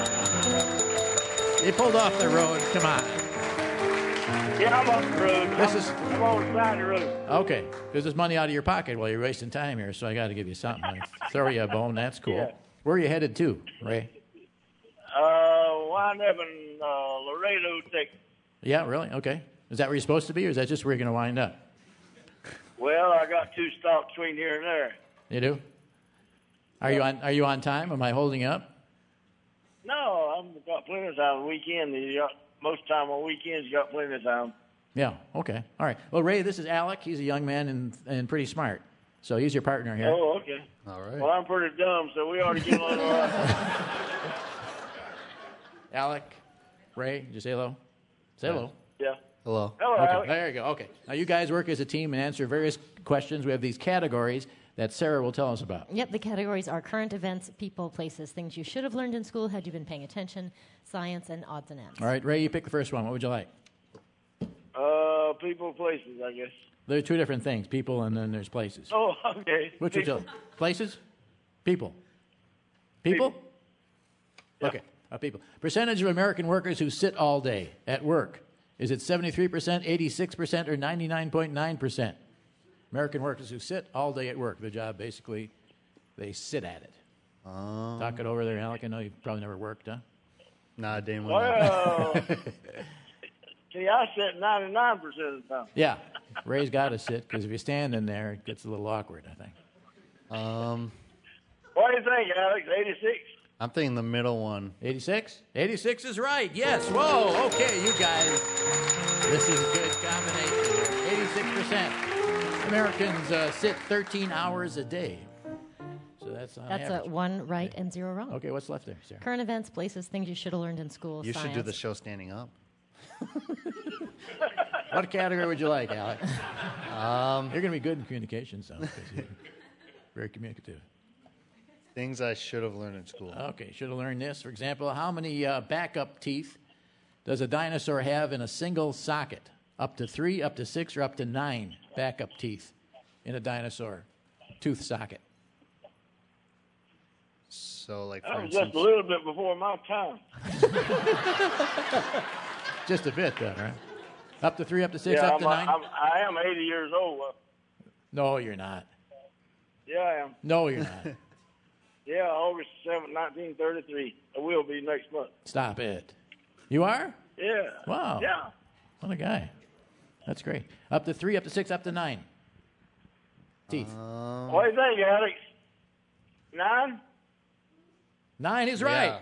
They pulled off the road. Come on. Yeah, I'm on the road. I'm on the side of the road. Okay. Because there's money out of your pocket while you're wasting time here, so I got to give you something. Throw you a bone. That's cool. Yeah. Where are you headed to, Ray? Wind up in Laredo, Texas. Yeah, really? Okay. Is that where you're supposed to be, or is that just where you're going to wind up? Well, I got 2 stops between here and there. You do? Are you on time? Am I holding up? No, I've got plenty of time on the weekend. Most time on weekends, you got plenty of time. Yeah. Okay. All right. Well, Ray, this is Alec. He's a young man and pretty smart. So he's your partner here. Oh, okay. All right. Well, I'm pretty dumb, so we ought to get along all right. Alec, Ray, did you say hello? Say hello. Yeah. Hello. Hello, Okay, Alec. there you go. Okay. Now you guys work as a team and answer various questions. We have these categories that Sarah will tell us about. Yep, the categories are current events, people, places, things you should have learned in school had you been paying attention, science, and odds and ends. All right, Ray, you pick the first one. What would you like? People, places, I guess. There are 2 different things, people and then there's places. Oh, okay. Which would you like? Places? People? People? Yeah. Okay, people. Percentage of American workers who sit all day at work. Is it 73%, 86%, or 99.9%? American workers who sit all day at work. Their job, basically, they sit at it. Talk it over there, Alec. I know you've probably never worked, huh? Nah, Dane. Well, See, I sit 99% of the time. Yeah, Ray's got to sit because if you're standing there, it gets a little awkward, I think. What do you think, Alex? 86? I'm thinking the middle one. 86? 86 is right. Yes. Whoa. Okay, you guys. This is a good combination here. 86%. Americans sit 13 hours a day. So that's on That's average. 1 right and 0 wrong. Okay, what's left there, Sarah? Current events, places, things you should have learned in school. You science. should do the show standing up. What category would you like, Alex? You're going to be good in communication, so because you're very communicative. Things I should have learned in school. Okay, should have learned this. For example, how many backup teeth does a dinosaur have in a single socket? Up to 3, up to 6, or up to 9 backup teeth in a dinosaur tooth socket? So, like, for That was instance, just a little bit before my time. Just a bit, then, right? Up to 3, up to 6, Yeah, up to 9? I am 80 years old. No, you're not. Yeah, I am. No, you're not. Yeah, August 7th, 1933. I will be next month. Stop it. You are? Yeah. Wow. Yeah. What a guy. That's great. Up to 3, up to 6, up to 9 teeth. What do you think, Alex? 9? 9 is right.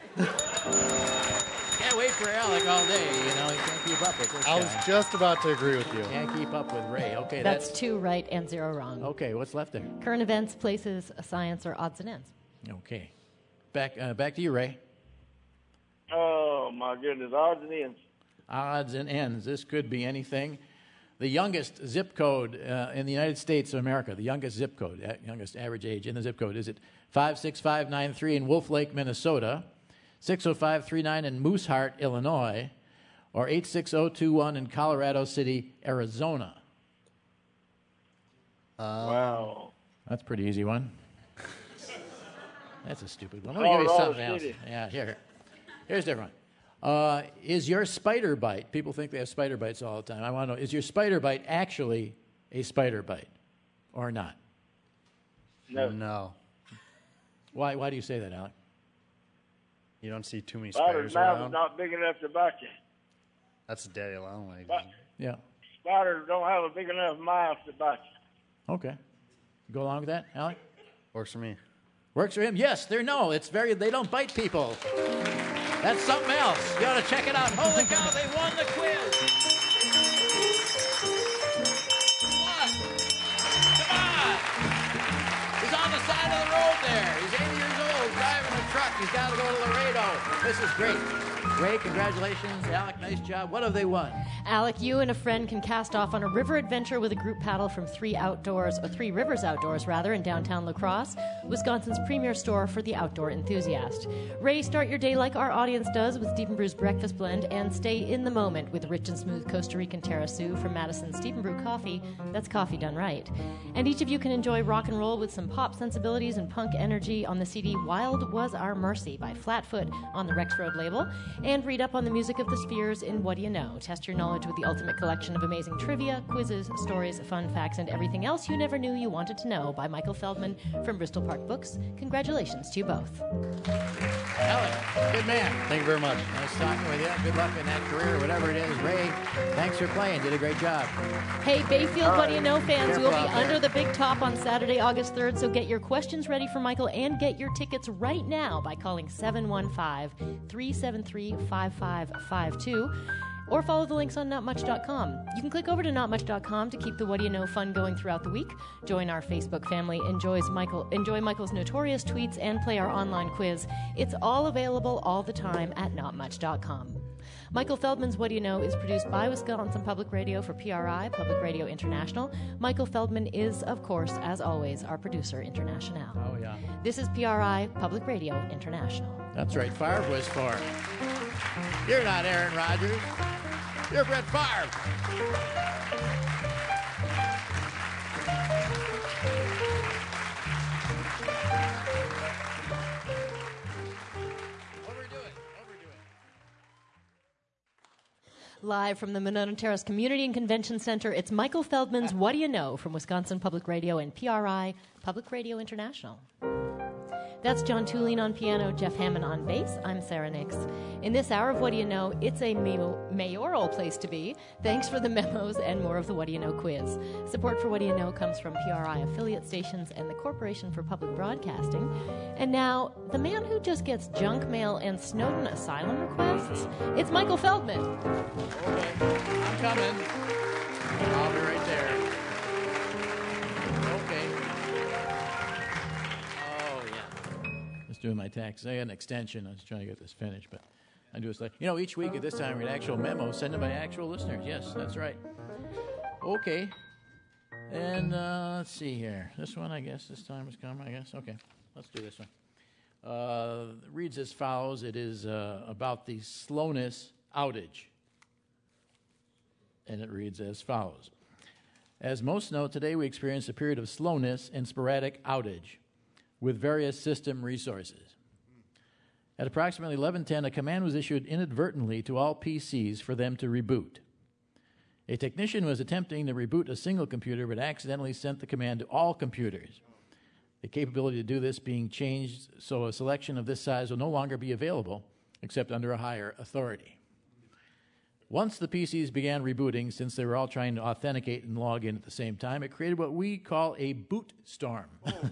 Can't wait for Alec all day. You know, he can't keep up with this I was guy. just about to agree with you. Can't keep up with Ray. Okay, That's 2 right and 0 wrong. Okay, what's left there? Current events, places, science, or odds and ends. Okay. Back to you, Ray. Oh, my goodness. Odds and ends. Odds and ends. This could be anything. The youngest zip code in the United States of America, the youngest zip code, youngest average age in the zip code, is it 56593 in Wolf Lake, Minnesota, 60539 in Mooseheart, Illinois, or 86021 in Colorado City, Arizona? Wow. That's a pretty easy one. That's a stupid one. Let me give you something else. City. Yeah, here's a different one. Is your spider bite, people think they have spider bites all the time. I want to know, is your spider bite actually a spider bite or not? No. Why do you say that, Alec? You don't see too many Spider's spiders mouth around. is not big enough to bite you. That's a daddy long legs. Yeah. Spiders don't have a big enough mouth to bite you. Okay. Go along with that, Alec? Works for me. Works for him? Yes, they don't bite people. That's something else. You ought to check it out. Holy cow, they won the quiz. What? Come on. He's on the side of the road there. He's 80 years old, driving a truck. He's got to go to Laredo. This is great. Ray, congratulations. Alec, nice job. What have they won? Alec, you and a friend can cast off on a river adventure with a group paddle from Three Rivers Outdoors, in downtown La Crosse, Wisconsin's premier store for the outdoor enthusiast. Ray, start your day like our audience does with Steep 'n Brew's breakfast blend, and stay in the moment with rich and smooth Costa Rican Terrasu from Madison's Steep 'n Brew coffee. That's coffee done right. And each of you can enjoy rock and roll with some pop sensibilities and punk energy on the CD Wild Was Our Mercy by Flatfoot on the Rex Road label, and read up on the music of the Spheres in What Do You Know? Test your knowledge with the ultimate collection of amazing trivia, quizzes, stories, fun facts, and everything else you never knew you wanted to know by Michael Feldman from Bristol Park Books. Congratulations to you both. Alec, good man. Thank you very much. Nice talking with you. Good luck in that career, whatever it is. Ray, thanks for playing. Did a great job. Hey, Bayfield, What Do You Know fans, Careful we'll be out there. under the big top on Saturday, August 3rd, so get your questions ready for Michael and get your tickets right now by calling 715-373-5552 or follow the links on notmuch.com. You can click over to notmuch.com to keep the What Do You Know fun going throughout the week, join our Facebook family, enjoy Michael's notorious tweets, and play our online quiz. It's all available all the time at notmuch.com. Michael Feldman's What Do You Know is produced by Wisconsin Public Radio for PRI, Public Radio International. Michael Feldman is, of course, as always, our producer international. Oh, yeah. This is PRI, Public Radio International. That's right. Favre was for. You're not Aaron Rodgers. You're Brett Favre. Live from the Monona Terrace Community and Convention Center, it's Michael Feldman's What Do You Know from Wisconsin Public Radio and PRI, Public Radio International. That's John Tulene on piano, Jeff Hammond on bass. I'm Sarah Nix. In this hour of What Do You Know, it's a mayoral place to be. Thanks for the memos and more of the What Do You Know quiz. Support for What Do You Know comes from PRI affiliate stations and the Corporation for Public Broadcasting. And now, the man who just gets junk mail and Snowden asylum requests, it's Michael Feldman. Okay, I'm coming. I'll be right there. Okay. Oh, yeah. Just doing my taxes. I had an extension. I was trying to get this finished, but I do it like, each week at this time, we get actual memos sent to my actual listeners. Yes, that's right. Okay. And let's see here. This one, I guess, this time has come, I guess. Okay, let's do this one. It reads as follows. It is about the slowness outage. And it reads as follows. As most know, today we experience a period of slowness and sporadic outage with various system resources. At approximately 11:10, a command was issued inadvertently to all PCs for them to reboot. A technician was attempting to reboot a single computer but accidentally sent the command to all computers. The capability to do this being changed so a selection of this size will no longer be available except under a higher authority. Once the PCs began rebooting, since they were all trying to authenticate and log in at the same time, it created what we call a boot storm.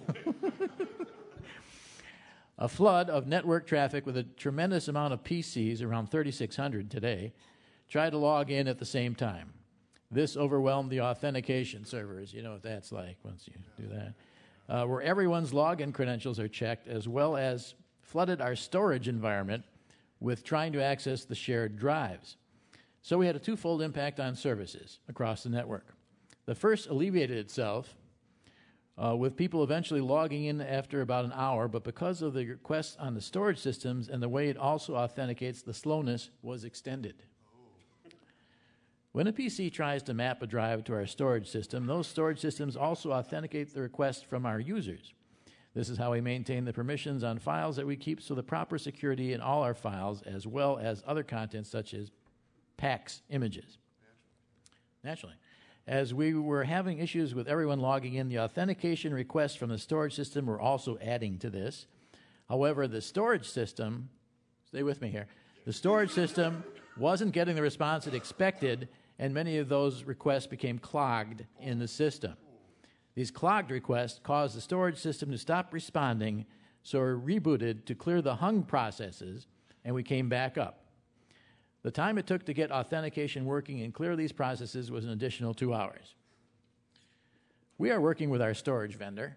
A flood of network traffic with a tremendous amount of PCs, around 3,600 today, tried to log in at the same time. This overwhelmed the authentication servers. You know what that's like once you do that. Where everyone's login credentials are checked, as well as flooded our storage environment with trying to access the shared drives. So we had a twofold impact on services across the network. The first alleviated itself with people eventually logging in after about an hour, but because of the requests on the storage systems and the way it also authenticates, the slowness was extended. When a PC tries to map a drive to our storage system, those storage systems also authenticate the request from our users. This is how we maintain the permissions on files that we keep, so the proper security in all our files, as well as other content such as PAX images. Naturally. As we were having issues with everyone logging in, the authentication requests from the storage system were also adding to this. However, the storage system, stay with me here, the storage system wasn't getting the response it expected, and many of those requests became clogged in the system. These clogged requests caused the storage system to stop responding, so we rebooted to clear the hung processes, and we came back up. The time it took to get authentication working and clear these processes was an additional 2 hours. We are working with our storage vendor,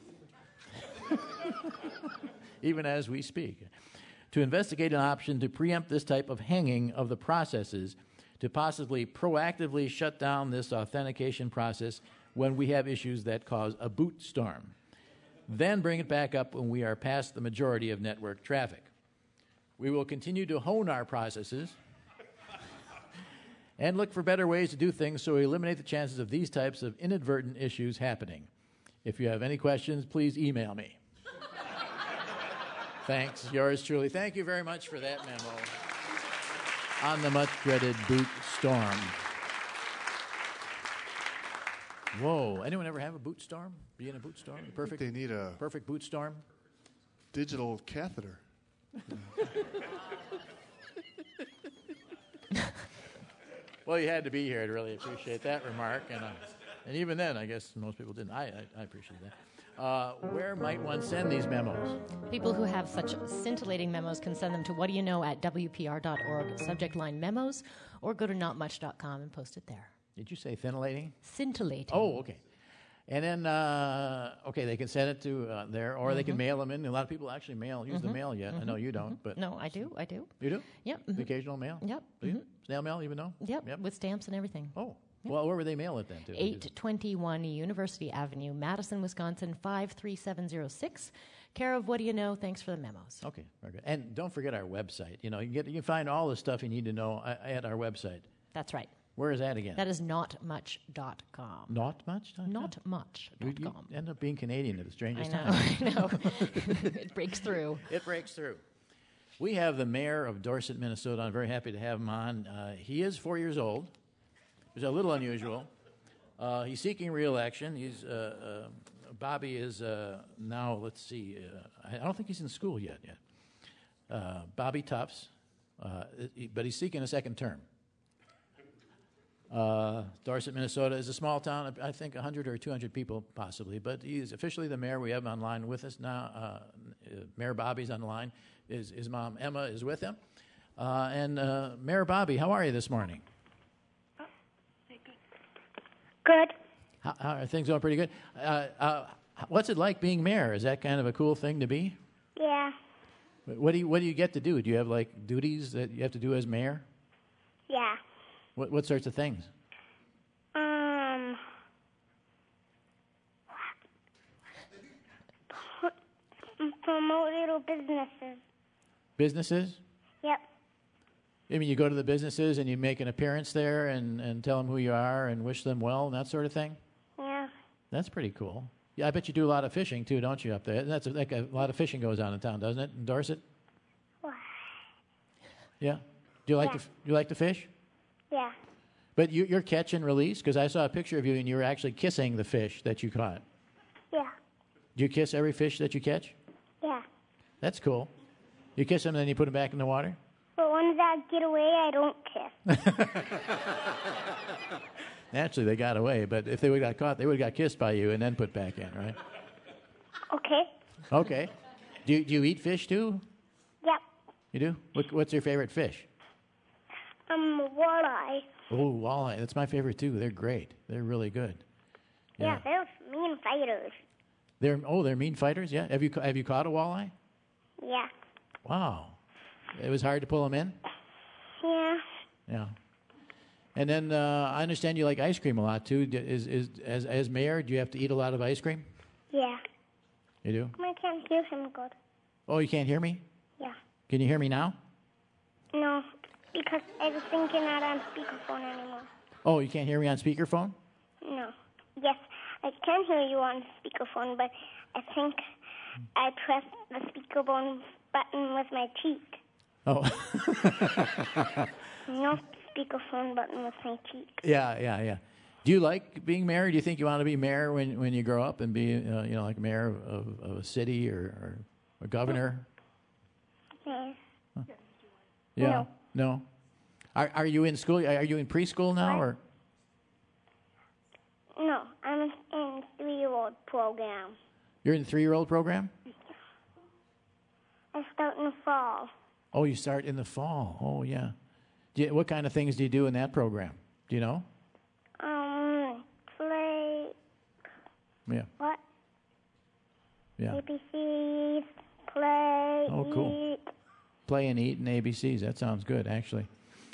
even as we speak, to investigate an option to preempt this type of hanging of the processes, to possibly proactively shut down this authentication process when we have issues that cause a boot storm, then bring it back up when we are past the majority of network traffic. We will continue to hone our processes and look for better ways to do things so we eliminate the chances of these types of inadvertent issues happening. If you have any questions, please email me. Thanks. Yours truly. Thank you very much for that memo on the much-dreaded boot storm. Whoa. Anyone ever have a boot storm? Be in a boot storm? Perfect. They need a perfect boot storm? Digital catheter. Well, you had to be here to really appreciate that remark, and even then, I guess most people didn't. I appreciate that. Where might one send these memos? People who have such scintillating memos can send them to whatdoyouknow@wpr.org, subject line memos, or go to notmuch.com and post it there. Did you say scintillating? Scintillating. Oh, okay. And then, they can send it to there, or they can mail them in. A lot of people actually use the mail yet. I know you don't, but... No, I do. You do? Yep. The occasional mail? Yep. Do you? Snail mail, even though? Yep, with stamps and everything. Oh. Yep. Well, where would they mail it then to? 821 University Avenue, Madison, Wisconsin, 53706. Care of What Do You Know? Thanks for the memos. Okay, very good. And don't forget our website. You can find all the stuff you need to know at our website. That's right. Where is that again? That is notmuch.com. Notmuch.com? Notmuch.com. You end up being Canadian at the strangest time. I know. It breaks through. It breaks through. We have the mayor of Dorset, Minnesota. I'm very happy to have him on. He is 4 years old, which is a little unusual. He's seeking re-election. He's Bobby is now, let's see, I don't think he's in school yet. Bobby Tufts, but he's seeking a second term. Dorset, Minnesota is a small town, I think 100 or 200 people possibly, but he's officially the mayor. We have him online with us now. Mayor Bobby's on the line. His mom, Emma, is with him. And Mayor Bobby, how are you this morning? Good. How are things going? Pretty good. What's it like being mayor? Is that kind of a cool thing to be? Yeah. What do you get to do? Do you have like duties that you have to do as mayor? Yeah. What sorts of things? Promote little businesses. Businesses? Yep. I mean, you go to the businesses and you make an appearance there and tell them who you are and wish them well and that sort of thing? Yeah. That's pretty cool. Yeah, I bet you do a lot of fishing too, don't you, up there? That's like a lot of fishing goes on in town, doesn't it, in Dorset? Yeah. Do you like to fish? Yeah. But you're catch and release? Because I saw a picture of you and you were actually kissing the fish that you caught. Yeah. Do you kiss every fish that you catch? Yeah. That's cool. You kiss them and then you put them back in the water? But ones that get away, I don't kiss. Naturally, they got away, but if they would have got caught, they would have got kissed by you and then put back in, right? Okay. Okay. Do you eat fish too? Yep. You do? What's your favorite fish? Walleye. Oh, walleye. That's my favorite too. They're great. They're really good. Yeah, they're mean fighters. They're mean fighters. Yeah. Have you caught a walleye? Yeah. Wow. It was hard to pull them in. Yeah. Yeah. And then I understand you like ice cream a lot too. As mayor, do you have to eat a lot of ice cream? Yeah. You do? I can't hear him good. Oh, you can't hear me? Yeah. Can you hear me now? No, because I was thinking not on speakerphone anymore. Oh, you can't hear me on speakerphone? No. Yes, I can hear you on speakerphone, but I think I pressed the speakerphone button with my cheek. Oh. No speakerphone button with my cheek. Yeah. Do you like being mayor? Do you think you want to be mayor when you grow up and be, like mayor of a city or a governor? Yeah. Huh? Yeah. No. Are you in school? Are you in preschool now or? No, I'm in 3-year-old program. You're in the 3-year-old program? I start in the fall. Oh, you start in the fall. Oh, yeah. What kind of things do you do in that program? Do you know? Play. Yeah. What? Yeah. ABCs, play, Oh, cool. eat. Play and eat and ABCs. That sounds good, actually.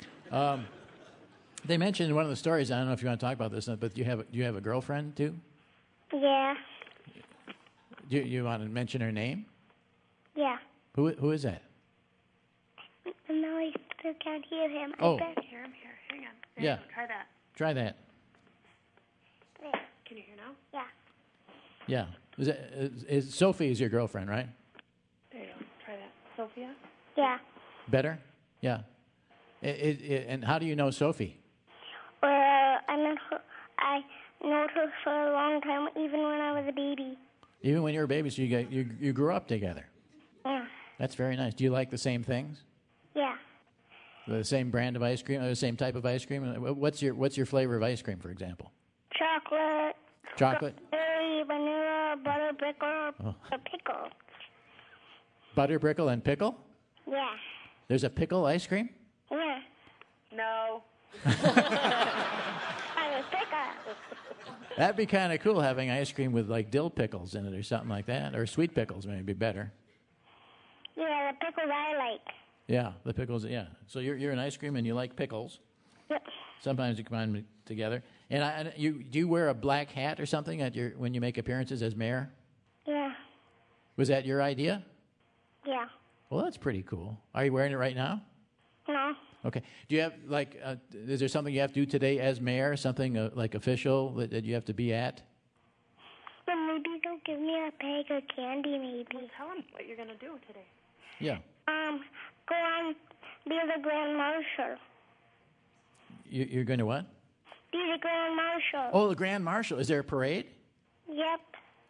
They mentioned in one of the stories, I don't know if you want to talk about this, but do you have a girlfriend, too? Yeah. Do you want to mention her name? Yeah. Who is that? No, I still can't hear him. Oh. I bet. Here, I'm here. Hang on. Yeah. Try that. Try that. There. Can you hear now? Yeah. Yeah. Is Sophie is your girlfriend, right? There you go. Try that. Sophia? Yeah. Better? Yeah. And how do you know Sophie? Well, I know her for a long time, even when I was a baby. Even when you were a baby, so you grew up together. Yeah. That's very nice. Do you like the same things? Yeah. The same brand of ice cream, or the same type of ice cream? What's your flavor of ice cream, for example? Chocolate. Chocolate? Strawberry, vanilla, butter pickle, Oh. a pickle. Butter pickle and pickle? Yeah. There's a pickle ice cream? Yeah. No. I was pickle. That'd be kind of cool, having ice cream with like dill pickles in it or something like that, or sweet pickles maybe better. Yeah, the pickles I like. Yeah, the pickles. Yeah. So you're an ice cream and you like pickles. Yep. Sometimes you combine them together. And do you wear a black hat or something when you make appearances as mayor? Yeah. Was that your idea? Yeah. Well, that's pretty cool. Are you wearing it right now? No. Okay. Do you have is there something you have to do today as mayor? Something like official that you have to be at? Well, maybe they'll give me a bag of candy, maybe. Well, tell them what you're going to do today. Yeah. Go on, be the Grand Marshal. You're going to what? Be the Grand Marshal. Oh, the Grand Marshal. Is there a parade? Yep.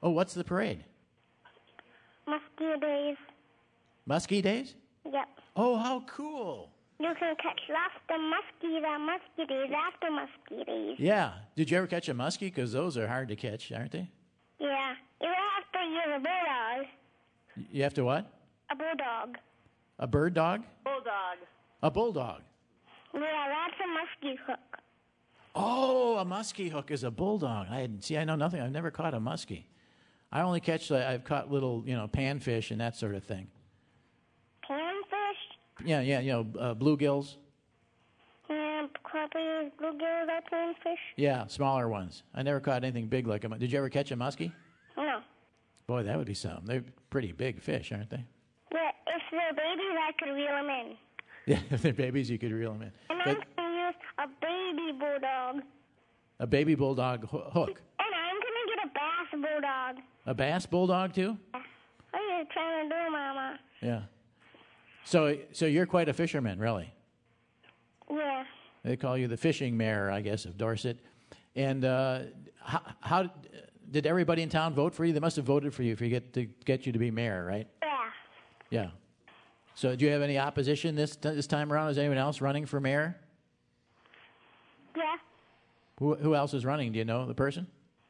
Oh, what's the parade? Muskie Days. Muskie Days? Yep. Oh, how cool. You can catch lots of muskies on Muskie Days after Muskie Days. Yeah. Did you ever catch a muskie? Because those are hard to catch, aren't they? Yeah. You have to use a bulldog. You have to what? A bulldog. A bird dog? Bulldog. A bulldog. Yeah, that's a muskie hook. Oh, a muskie hook is a bulldog. I know nothing. I've never caught a muskie. I only catch, I've caught little, panfish and that sort of thing. Panfish? Yeah, bluegills. Yeah, crappie, bluegills are panfish. Yeah, smaller ones. I never caught anything big like a muskie. Did you ever catch a muskie? No. Boy, that would be something. They're pretty big fish, aren't they? Yeah, if they're babies, I could reel them in. Yeah, if they're babies, you could reel them in. And I'm going to use a baby bulldog. A baby bulldog hook. And I'm going to get a bass bulldog. A bass bulldog, too? What are you trying to do, Mama? Yeah. So you're quite a fisherman, really. Yeah. They call you the fishing mayor, I guess, of Dorset. And how did everybody in town vote for you? They must have voted for you to get you to be mayor, right? Yeah. Yeah. So do you have any opposition this time around? Is anyone else running for mayor? Yeah. Who else is running? Do you know the person?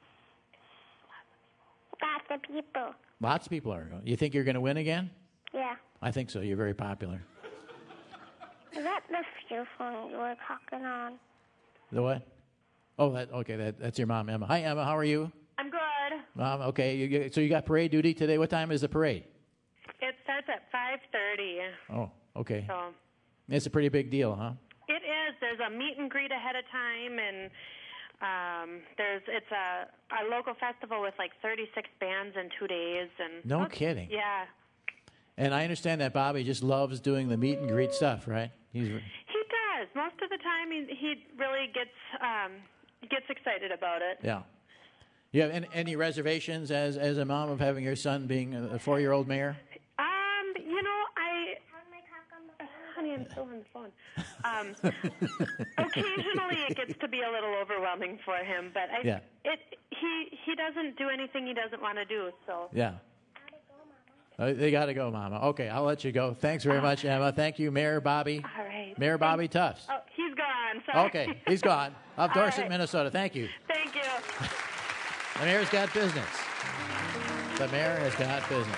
Lots of people. Lots of people are. You think you're going to win again? Yeah. I think so. You're very popular. Is that the phone you were talking on? The what? Oh, that's your mom, Emma. Hi, Emma. How are you? I'm good. Mom, okay. So you got parade duty today. What time is the parade? It starts at 5:30. Oh, okay. So It's a pretty big deal, huh? it is. There's a meet and greet ahead of time, and it's a local festival with like 36 bands in 2 days. And No kidding. Yeah. And I understand that Bobby just loves doing the meet and greet stuff, right? He does. Most of the time, he really gets excited about it. Yeah. You have any reservations as a mom of having your son being a 4-year-old mayor? Honey, I'm still on the phone. Occasionally, it gets to be a little overwhelming for him, but he doesn't do anything he doesn't want to do. So Yeah. They got to go, Mama. Okay, I'll let you go. Thanks very much, Emma. Thank you, Mayor Bobby. All right. Mayor Bobby Tufts. Oh, he's gone. Sorry. Okay, he's gone. Of All Dorset, right. Minnesota. Thank you. Thank you. The mayor's got business. The mayor has got business.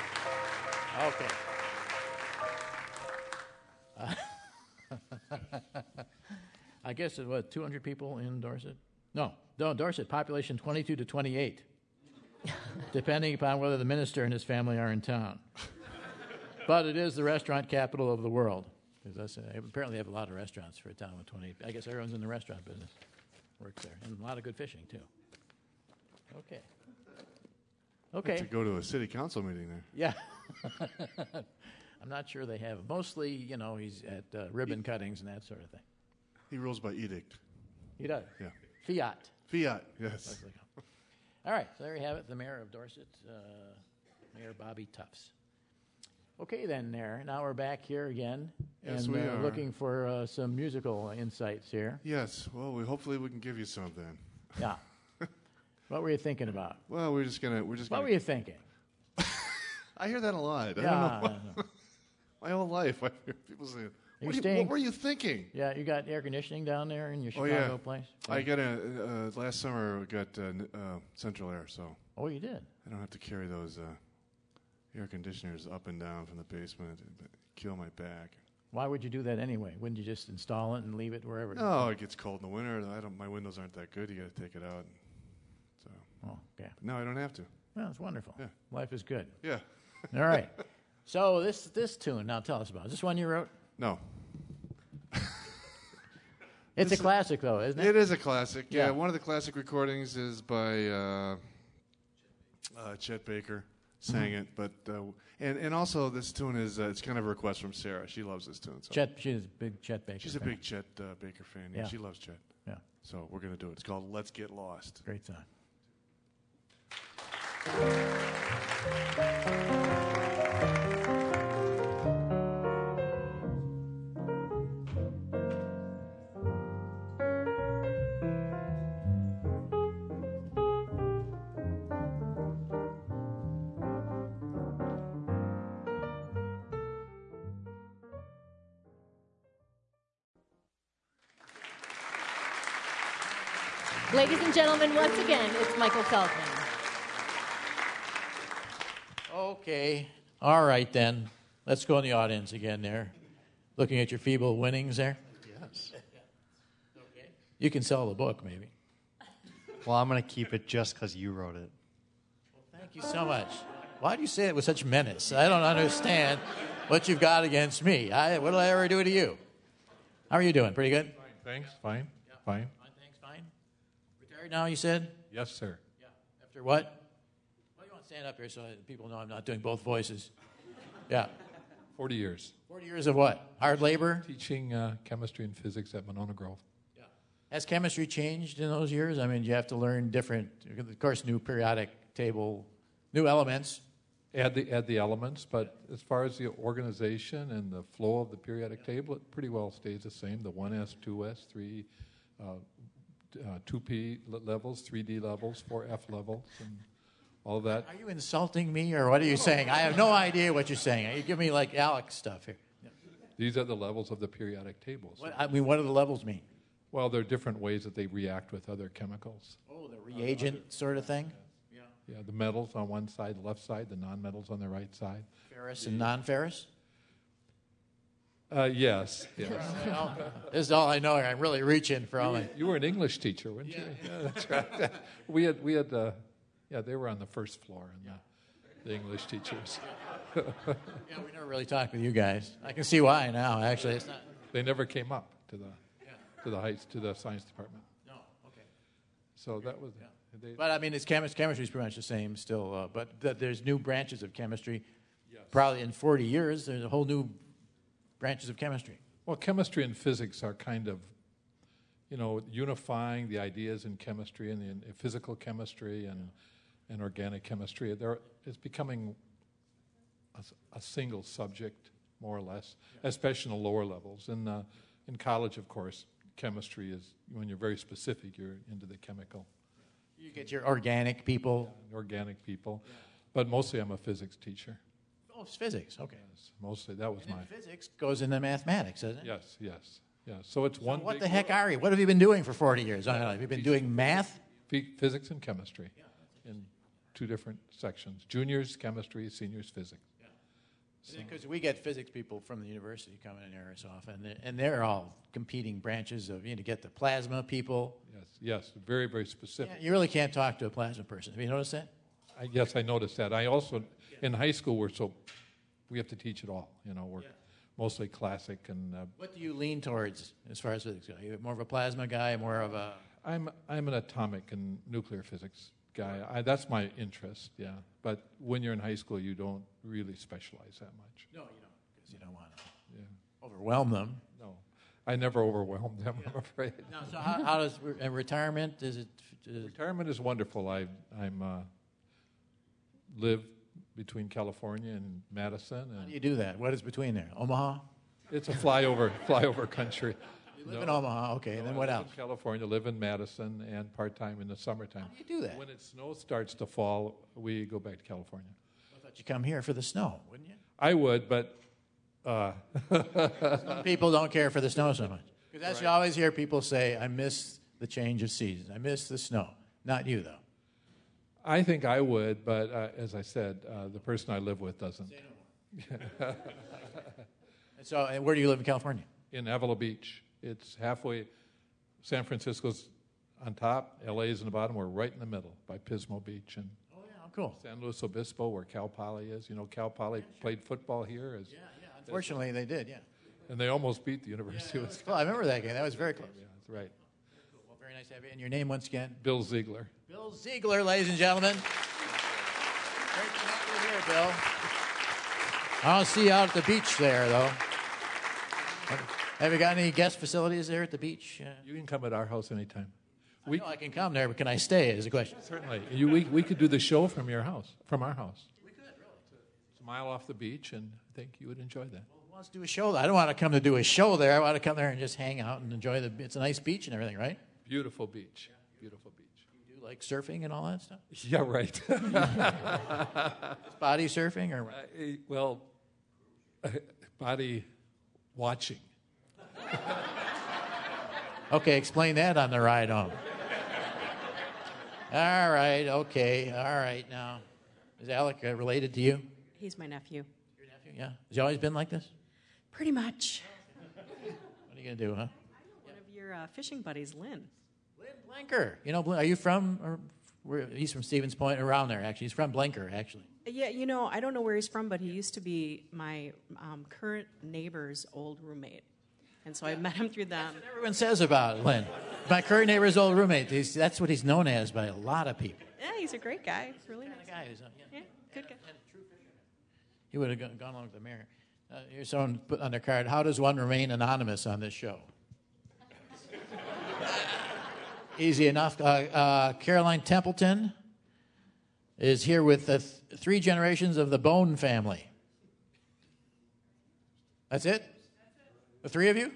Okay. I guess it was 200 people in Dorset? No, Dorset, population 22 to 28, depending upon whether the minister and his family are in town. But it is the restaurant capital of the world. Apparently they have a lot of restaurants for a town with 28. I guess everyone's in the restaurant business. Works there. And a lot of good fishing, too. Okay. I'd like to go to a city council meeting there. Yeah. I'm not sure they have. Mostly, he's at ribbon cuttings and that sort of thing. He rules by edict. He does? Yeah. Fiat, yes. All right, so there you have it, the mayor of Dorset, Mayor Bobby Tufts. Okay, then, now we're back here again. Yes, and we are. Looking for some musical insights here. Yes, well, hopefully we can give you some then. Yeah. What were you thinking about? Well, we're just gonna. What were you thinking? I hear that a lot. Yeah, I don't know. My whole life, I hear people saying, what were you thinking? Yeah, you got air conditioning down there in your Chicago place? I got last summer we got central air, so. Oh, you did? I don't have to carry those air conditioners up and down from the basement and kill my back. Why would you do that anyway? Wouldn't you just install it and leave it wherever? No, it gets cold in the winter. My windows aren't that good. You got to take it out. So. Oh, okay. But no, I don't have to. Well, it's wonderful. Yeah. Life is good. Yeah. All right. So this tune, now tell us about it. Is this one you wrote? No. It's a classic, though, isn't it? It is a classic. Yeah. One of the classic recordings is by Chet Baker. Sang it, but and also this tune is it's kind of a request from Sarah. She loves this tune. So. She's a big Chet Baker. She's a big Chet Baker fan. Yeah, she loves Chet. Yeah. So we're gonna do it. It's called "Let's Get Lost." Great song. Ladies and gentlemen, once again, it's Michael Feldman. Okay. All right, then. Let's go in the audience again there. Looking at your feeble winnings there. Yes. Okay. You can sell the book, maybe. Well, I'm going to keep it just because you wrote it. Thank you so much. Why do you say it with such menace? I don't understand what you've got against me. What did I ever do to you? How are you doing? Pretty good? Fine, thanks. Fine. Fine. Fine. Retired now, you said? Yes, sir. Yeah. After what? Well, you want to stand up here so people know I'm not doing both voices. Yeah. 40 years. 40 years of what? Hard labor? Teaching chemistry and physics at Monona Grove. Yeah. Has chemistry changed in those years? I mean, you have to learn different, of course, new periodic table, new elements. Add the elements, but as far as the organization and the flow of the periodic table, it pretty well stays the same. The 1S, 2S, 3, 2P levels, 3D levels, 4F levels, and all of that. Are you insulting me, or what are you saying? I have no idea what you're saying. You give me like Alex stuff here. Yeah. These are the levels of the periodic table. So what do the levels mean? Well, there are different ways that they react with other chemicals. Oh, the reagent sort of thing? Yeah, the metals on one side, the left side, the non-metals on the right side. Ferrous and non-ferrous? Yes. This is all I know. I'm really reaching for all my... You were an English teacher, weren't you? Yeah, that's right. we had. They were on the first floor, and the English teachers. Yeah, we never really talked with you guys. I can see why now. Actually, it's not. They never came up to the science department. No. Okay. So that was. Yeah. But I mean, chemistry is pretty much the same still. But there's new branches of chemistry. Yes. Probably in 40 years, there's a whole new branches of chemistry. Well, chemistry and physics are kind of, unifying the ideas in chemistry and in physical chemistry and organic chemistry. It's becoming a single subject, more or less, especially in the lower levels. In college, of course, chemistry is, when you're very specific, you're into the chemical. You get your organic people. Yeah, organic people. Yeah. But mostly I'm a physics teacher. Oh, it's physics. Okay. Yes, mostly. That was my... Physics goes into mathematics, doesn't it? Yes. Yeah. So it's one what big the heck world. are you? What have you been doing for 40 years? I don't know. Have you been doing math? Physics and chemistry in two different sections. Juniors, chemistry, seniors, physics. Because we get physics people from the university coming in here so often, and they're all competing branches of, to get the plasma people. Yes, very, very specific. Yeah, you really can't talk to a plasma person. Have you noticed that? Yes, I noticed that. I also, in high school, we have to teach it all. We're mostly classic. And what do you lean towards as far as physics goes? Are you more of a plasma guy, more of a... I'm an atomic and nuclear physics guy. That's my interest, yeah. But when you're in high school, you don't really specialize that much. No, you don't, because you don't want to overwhelm them. No, I never overwhelmed them, I'm afraid. No, so how does retirement, Retirement is wonderful. I'm live between California and Madison. And how do you do that? What is between there? Omaha? It's a flyover country. You live in Omaha, okay, and then what else? In California, live in Madison, and part-time in the summertime. How do you do that? When snow starts to fall, we go back to California. I thought you'd come here for the snow, wouldn't you? I would, but... Some people don't care for the snow so much. Because that's you always hear people say, I miss the change of seasons. I miss the snow. Not you, though. I think I would, but as I said, the person I live with doesn't. And where do you live in California? In Avila Beach. It's halfway. San Francisco's on top. LA's in the bottom. We're right in the middle by Pismo Beach. And cool. San Luis Obispo, where Cal Poly is. Cal Poly played football here. Yeah. Unfortunately, they did, yeah. And they almost beat the University of Wisconsin. Well, I remember that game. That was very close. Yeah, that's right. Cool. Well, very nice to have you. And your name once again? Bill Ziegler. Bill Ziegler, ladies and gentlemen. Great to have you here, Bill. I don't see you out at the beach there, though. Have you got any guest facilities there at the beach? You can come at our house anytime. I know I can come there, but can I stay is the question. Certainly. We could do the show from our house. We could, really. It's a mile off the beach, and I think you would enjoy that. Well, who wants to do a show there? I don't want to come to do a show there. I want to come there and just hang out and enjoy it's a nice beach and everything, right? Beautiful beach. Beautiful beach. You do like surfing and all that stuff? Yeah, right. Body surfing or what? Body watching. Okay, explain that on the ride home. All right, okay, all right. Now, is Alec related to you? He's my nephew. Your nephew, yeah. Has he always been like this? Pretty much. What are you going to do, huh? One of your fishing buddies, Lynn. Lynn Blanker. You know, are you from, he's from Stevens Point, around there, actually. He's from Blanker, actually. Yeah, I don't know where he's from, but he used to be my current neighbor's old roommate. And so I met him through them. That's what everyone says about Lynn. My current neighbor's old roommate. That's what he's known as by a lot of people. Yeah, he's a great guy. Really nice guy. Yeah, good guy. He would have gone along with the mayor. Here's someone put on their card, how does one remain anonymous on this show? Easy enough. Caroline Templeton is here with the 3 generations of the Bone family. That's it? The 3 of you?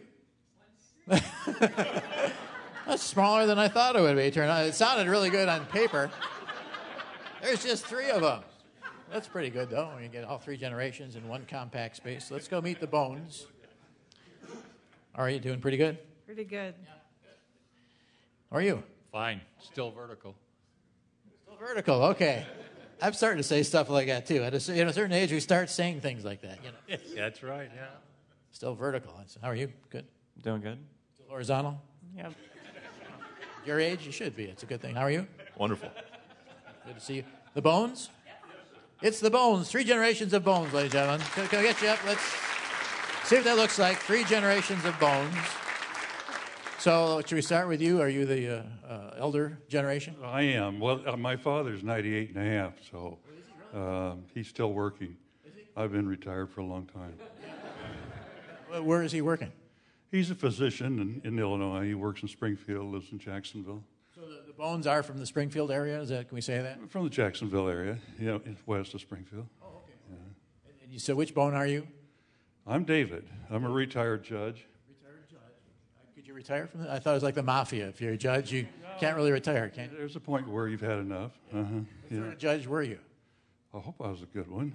That's smaller than I thought it would be. It sounded really good on paper. There's just 3 of them. That's pretty good, though. You get all 3 generations in one compact space. Let's go meet the Bones. How are you? Doing pretty good? Pretty good. How are you? Fine. Still vertical. Still vertical, okay. I'm starting to say stuff like that, too. At a certain age, we start saying things like that. That's right, yeah. Still vertical. How are you? Good? Doing good. Still horizontal? Yeah. Your age? You should be. It's a good thing. How are you? Wonderful. Good to see you. The Bones? It's the Bones. 3 generations of Bones, ladies and gentlemen. Can I get you up? Let's see what that looks like. 3 generations of Bones. So, should we start with you? Are you the elder generation? I am. Well, my father's 98 and a half, so he's still working. I've been retired for a long time. Where is he working? He's a physician in Illinois. He works in Springfield, lives in Jacksonville. So the Bones are from the Springfield area? Can we say that? From the Jacksonville area, west of Springfield. Oh, okay. Yeah. So which Bone are you? I'm David. I'm a retired judge. Retired judge. Could you retire from that? I thought it was like the mafia. If you're a judge, you can't really retire, can you? There's a point where you've had enough. What sort of judge were you? I hope I was a good one.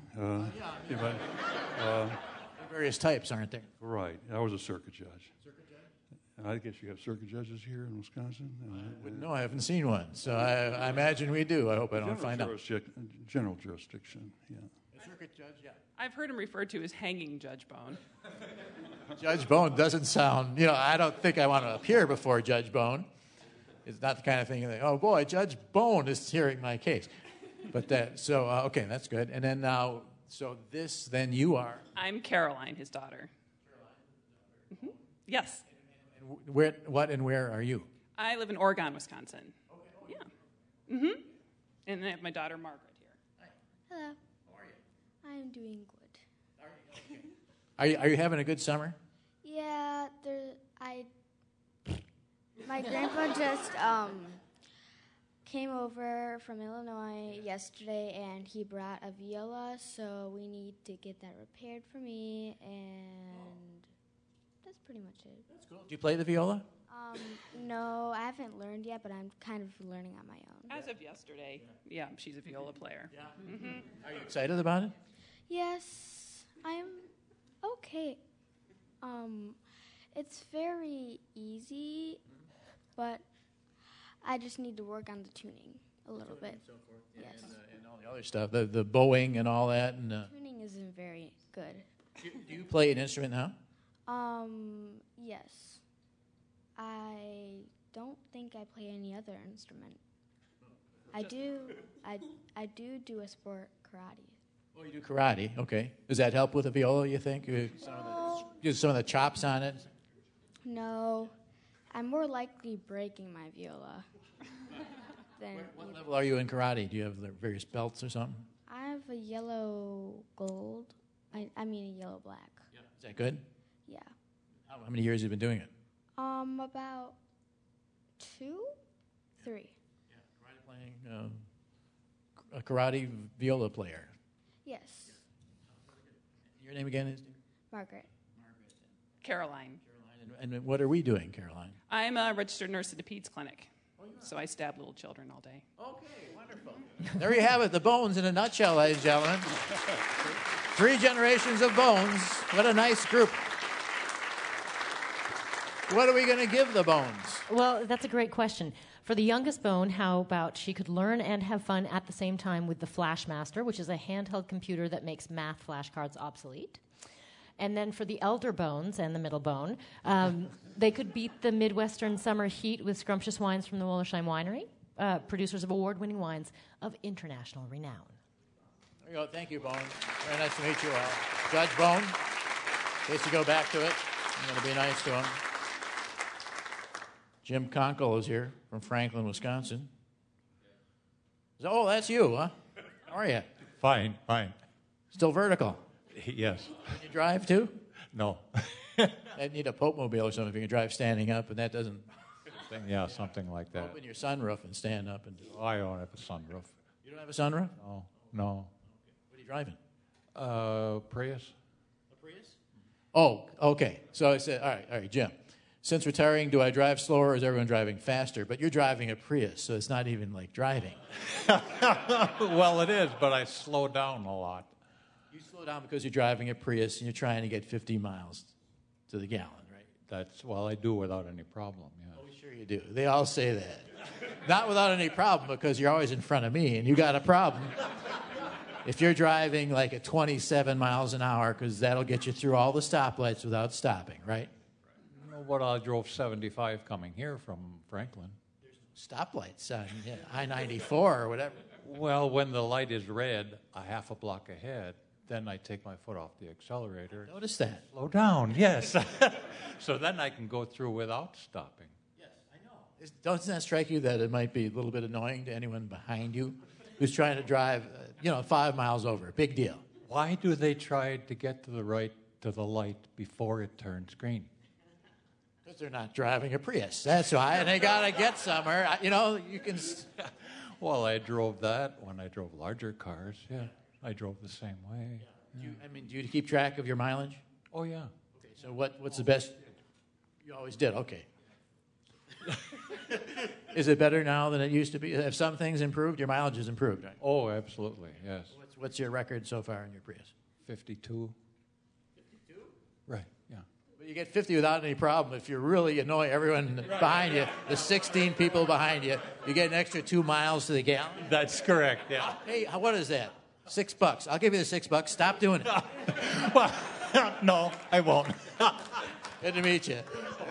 Various types, aren't there? Right. I was a circuit judge. Circuit judge? I guess you have circuit judges here in Wisconsin? No, I haven't seen one. So I imagine we do. I hope I don't find out. General jurisdiction, yeah. A circuit judge, yeah. I've heard him referred to as hanging Judge Bone. Judge Bone doesn't sound, I don't think I want to appear before Judge Bone. It's not the kind of thing you think, oh boy, Judge Bone is hearing my case. But okay, that's good. And then now, then you are? I'm Caroline, his daughter. Caroline? Mm-hmm. Yes. And where are you? I live in Oregon, Wisconsin. Okay. Yeah. Mm-hmm. And I have my daughter, Margaret, here. Hello. How are you? I'm doing good. Are you having a good summer? Yeah, my grandpa just came over from Illinois yesterday, and he brought a viola, so we need to get that repaired for me, and that's pretty much it. That's cool. Do you play the viola? No, I haven't learned yet, but I'm kind of learning on my own. As of yesterday, yeah, she's a viola player. Yeah. Mm-hmm. Are you excited about it? Yes, I'm okay. It's very easy, but I just need to work on the tuning a little bit. So forth. Yeah, yes. And all the other stuff, the bowing and all that. And tuning isn't very good. Do you play an instrument now? Yes. I don't think I play any other instrument. I do a sport, karate. Oh, you do karate. Okay. Does that help with the viola, you think? Some of the chops on it? No. I'm more likely breaking my viola. What level are you in karate? Do you have the various belts or something? I have a yellow gold. I mean a yellow black. Yeah. Is that good? Yeah. How many years have you been doing it? About 2, 3. Yeah, karate playing, a karate viola player. Yes. Your name again is? Margaret. Caroline. And what are we doing, Caroline? I'm a registered nurse at a PEDS clinic, so I stab little children all day. Okay, wonderful. There you have it, the Bones in a nutshell, ladies and gentlemen. 3 generations of Bones. What a nice group. What are we going to give the Bones? Well, that's a great question. For the youngest bone, how about she could learn and have fun at the same time with the Flashmaster, which is a handheld computer that makes math flashcards obsolete. And then for the elder bones and the middle bone, they could beat the Midwestern summer heat with scrumptious wines from the Wollersheim Winery, producers of award-winning wines of international renown. There you go. Thank you, Bone. Very nice to meet you all. Judge Bone, in case you go back to it, I'm going to be nice to him. Jim Conkle is here from Franklin, Wisconsin. Oh, that's you, huh? How are you? Fine, fine. Still vertical? Yes. Can you drive, too? No. I need a Pope mobile or something if you can drive standing up, and that doesn't... Yeah, something like that. Open your sunroof and stand up. And Oh, I don't have a sunroof. You don't have a sunroof? No. What are you driving? Prius. A Prius? Oh, okay. So I said, all right, Jim. Since retiring, do I drive slower or is everyone driving faster? But you're driving a Prius, so it's not even like driving. Well, it is, but I slow down a lot. You slow down because you're driving a Prius and you're trying to get 50 miles to the gallon, right? Well, I do without any problem, yeah. Oh, sure you do. They all say that. Not without any problem because you're always in front of me and you got a problem. If you're driving like at 27 miles an hour, because that'll get you through all the stoplights without stopping, right? What I drove 75 coming here from Franklin. Stoplights on I-94 or whatever. Well, when the light is red, a half a block ahead, then I take my foot off the accelerator. Notice that. Slow down, yes. So then I can go through without stopping. Yes, I know. Doesn't that strike you that it might be a little bit annoying to anyone behind you who's trying to drive, 5 miles over? Big deal. Why do they try to get to the light before it turns green? Because they're not driving a Prius. That's why. And they got to get somewhere. You can... Well, I drove that when I drove larger cars, yeah. I drove the same way. Yeah. Do you keep track of your mileage? Oh, yeah. Okay, so what's the best? You always did, okay. Is it better now than it used to be? Have some things improved? Your mileage has improved, right? Oh, absolutely, yes. What's your record so far in your Prius? 52. 52? Right, yeah. But you get 50 without any problem. If you really annoy everyone behind you, the 16 people behind you, you get an extra 2 miles to the gallon? That's correct, yeah. Hey, what is that? $6. I'll give you the $6. Stop doing it. Well, no, I won't. Good to meet you.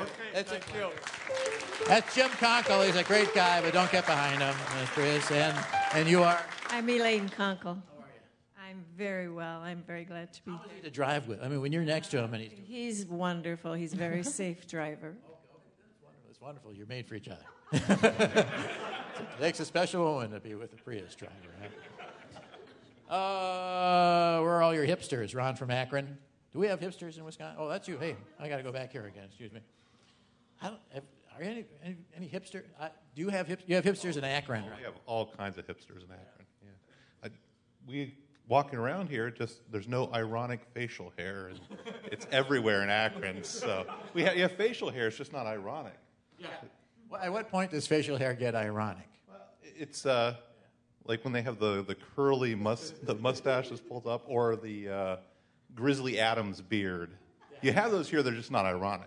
That's Jim Conkle. He's a great guy, but don't get behind him, Chris. And you are? I'm Elaine Conkle. How are you? I'm very well. I'm very glad to be here. To drive with. I mean, when you're next to him, and he's wonderful. He's a very safe driver. It's wonderful. You're made for each other. It takes a special woman to be with a Prius driver. Huh? Where are all your hipsters? Ron from Akron. Do we have hipsters in Wisconsin? Oh, that's you. Hey, I got to go back here again. Excuse me. Are you any hipster? Do you have you have hipsters in Akron? Right? We have all kinds of hipsters in Akron. Yeah. We walking around here, there's no ironic facial hair, and it's everywhere in Akron. So you have facial hair. It's just not ironic. Yeah. Well, at what point does facial hair get ironic? Well, it's like when they have the curly the mustache is pulled up, or the Grizzly Adams beard. You have those here; they're just not ironic.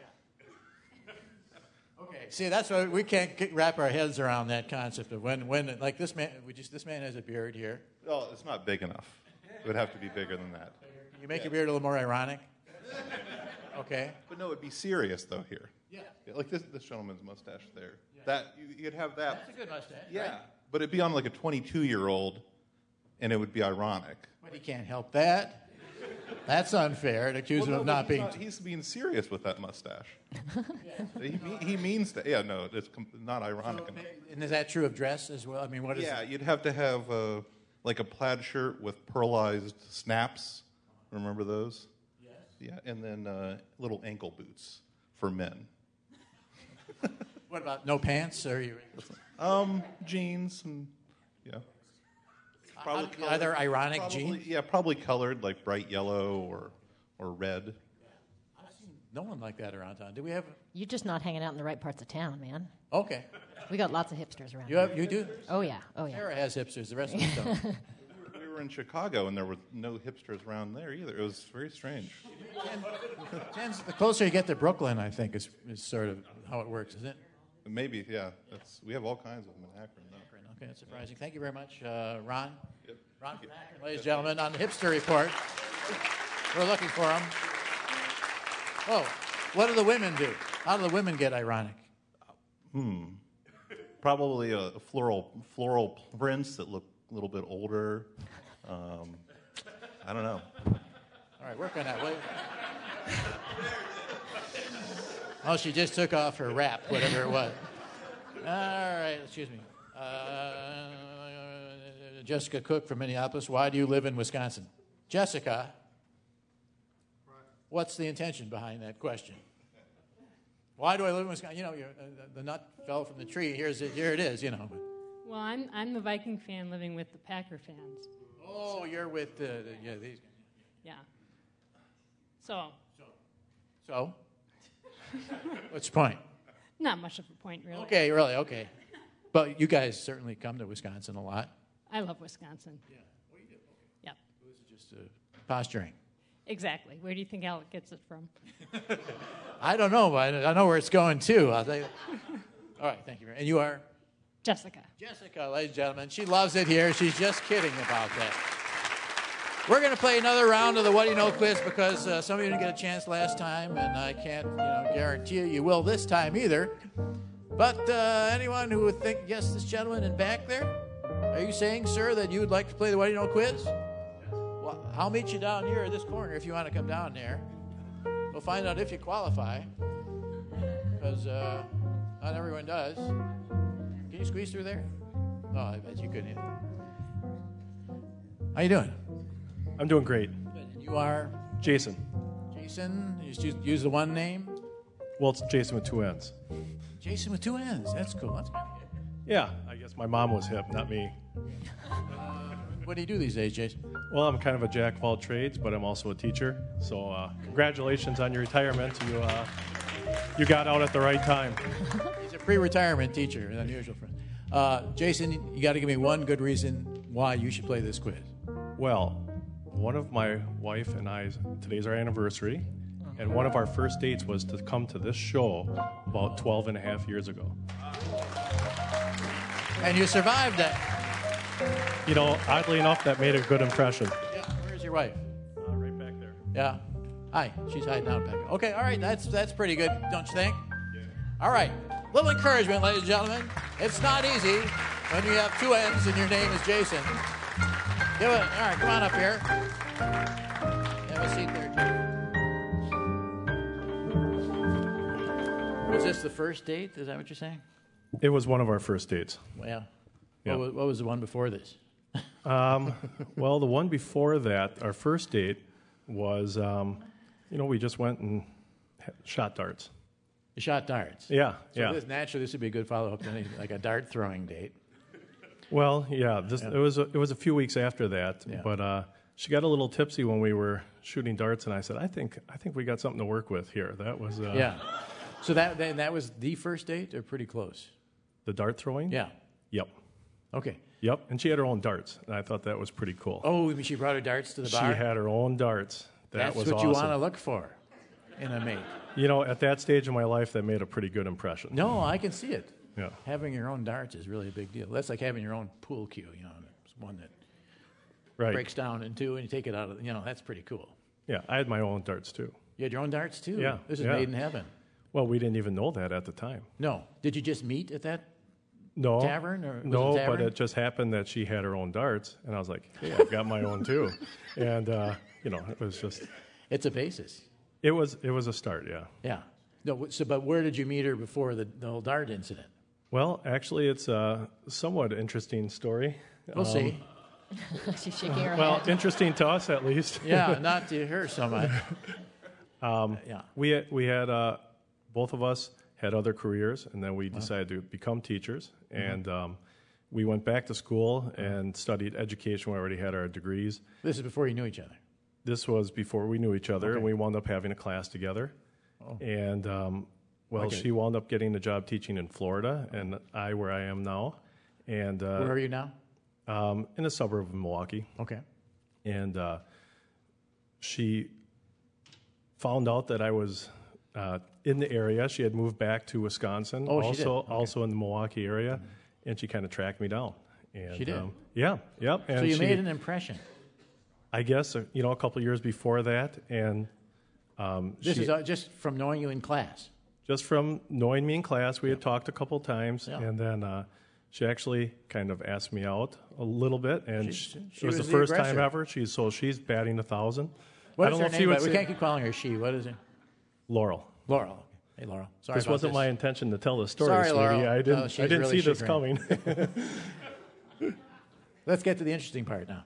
Okay, see, that's why we can't wrap our heads around that concept of when like this man has a beard here. Well, it's not big enough. It would have to be bigger than that. Can you make your beard a little more ironic? Okay. But no, it'd be serious though here. Yeah. Like this gentleman's mustache there. Yeah. That you'd have that. That's a good mustache. Yeah. Right? But it'd be on like a 22-year-old, and it would be ironic. But he can't help that. That's unfair to accuse him of not being... He's being serious with that mustache. He means that. Yeah, no, it's not ironic. And is that true of dress as well? I mean, what is it? You'd have to have like a plaid shirt with pearlized snaps. Remember those? Yes. Yeah, and then little ankle boots for men. What about no pants? Or you? Jeans and yeah. Are there ironic jeans? Yeah, probably colored like bright yellow or red. I've seen no one like that around town. Do we have? You're just not hanging out in the right parts of town, man. Okay. We got lots of hipsters around. You do? Oh yeah. Sarah has hipsters. The rest of us don't. We were in Chicago and there were no hipsters around there either. It was very strange. The closer you get to Brooklyn, I think is sort of how it works, isn't it? Maybe, yeah. We have all kinds of them in Akron. Okay, that's surprising. Thank you very much, Ron. Yep. Ron from Akron, ladies and gentlemen, on the Hipster Report. We're looking for him. Oh, what do the women do? How do the women get ironic? Probably a floral prints that look a little bit older. I don't know. All right, work on that, will you? Oh, she just took off her wrap, whatever it was. All right, excuse me. Jessica Cook from Minneapolis. Why do you live in Wisconsin? Jessica, what's the intention behind that question? Why do I live in Wisconsin? You know, the nut fell from the tree. Here it is, you know. Well, I'm the Viking fan living with the Packer fans. Oh, you're with these guys. Yeah. So? What's the point? Not much of a point, really. Okay, really, okay. But you guys certainly come to Wisconsin a lot. I love Wisconsin. Yeah. Well, you do. Okay. Yep. This is just posturing. Exactly. Where do you think Alec gets it from? I don't know, but I know where it's going, too. I'll tell you. All right, thank you. And you are? Jessica. Jessica, ladies and gentlemen. She loves it here. She's just kidding about that. We're going to play another round of the What Do You Know quiz because some of you didn't get a chance last time, and I can't guarantee you will this time either. But anyone who would think, yes, this gentleman in back there, are you saying, sir, that you would like to play the What Do You Know quiz? Well, I'll meet you down here at this corner if you want to come down there. We'll find out if you qualify, because not everyone does. Can you squeeze through there? No, I bet you couldn't either. How you doing? I'm doing great. And you are? Jason. Jason? You just use the one name? Well, it's Jason with two N's. Jason with two N's. That's cool. That's kind of hip. Yeah, I guess my mom was hip, not me. What do you do these days, Jason? Well, I'm kind of a jack of all trades, but I'm also a teacher. So congratulations on your retirement. You got out at the right time. He's a pre-retirement teacher, unusual for him. Jason, you got to give me one good reason why you should play this quiz. Well, one of my wife and I, today's our anniversary, and one of our first dates was to come to this show about 12 and a half years ago. And you survived that. You know, oddly enough, that made a good impression. Yeah, where's your wife? Right back there. Yeah. Hi, she's hiding out back there. Okay, all right, that's pretty good, don't you think? Yeah. All right, little encouragement, ladies and gentlemen. It's not easy when you have two N's and your name is Jason. Give it. All right, come on up here. Have a seat there, too. Was this the first date? Is that what you're saying? It was one of our first dates. Well, yeah. What was the one before this? Well, the one before that, our first date was, we just went and shot darts. You shot darts? Yeah, so yeah. Naturally, this would be a good follow-up to any, like a dart throwing date. Well, yeah, it was a few weeks after that, yeah. But she got a little tipsy when we were shooting darts, and I said, I think we got something to work with here. That was yeah. So that was the first date, or pretty close? The dart throwing? Yeah. Yep. Okay. Yep, and she had her own darts, and I thought that was pretty cool. Oh, she brought her darts to the bar? She had her own darts. That's was what awesome. You want to look for in a mate. You know, at that stage of my life, that made a pretty good impression. No, I can see it. Yeah. Having your own darts is really a big deal. That's like having your own pool cue, it's one that breaks down in two and you take it out of, that's pretty cool. Yeah, I had my own darts too. You had your own darts too? Yeah. This is made in heaven. Well, we didn't even know that at the time. No. Did you just meet at that tavern? Or no, it a tavern? But it just happened that she had her own darts, and I was like, hey, I've got my own too. And, it was just... It's a basis. It was a start, yeah. Yeah. No, but where did you meet her before the whole dart incident? Well, actually, it's a somewhat interesting story. We'll see. She's shaking her well, head. interesting to us, at least. Yeah, not to her so much. Yeah. We had both of us had other careers, and then we decided to become teachers. And we went back to school and studied education. We already had our degrees. This is before you knew each other? This was before we knew each other, Okay. and we wound up having a class together. Oh. And, she wound up getting the job teaching in Florida, and I where I am now. And where are you now? In a suburb of Milwaukee. Okay. And she found out that I was in the area. She had moved back to Wisconsin, Oh, she did. Okay. also in the Milwaukee area, and she kind of tracked me down. And, She did? Yeah, yep. And So you she, made an impression. I guess, a couple years before that, and This is just from knowing you in class. just from knowing me in class, we had talked a couple times, and then she actually kind of asked me out a little bit, and She it was the was the first aggressor. time ever. She's batting 1,000. What I is don't her know if name? you would We say can't keep calling her she. What is it? Laurel. Laurel. Hey, Laurel. Sorry This about wasn't this. my intention to tell this story, Sorry, sweetie. Laurel. I didn't. She's I didn't really see this chagrined. coming. Let's get to the interesting part now.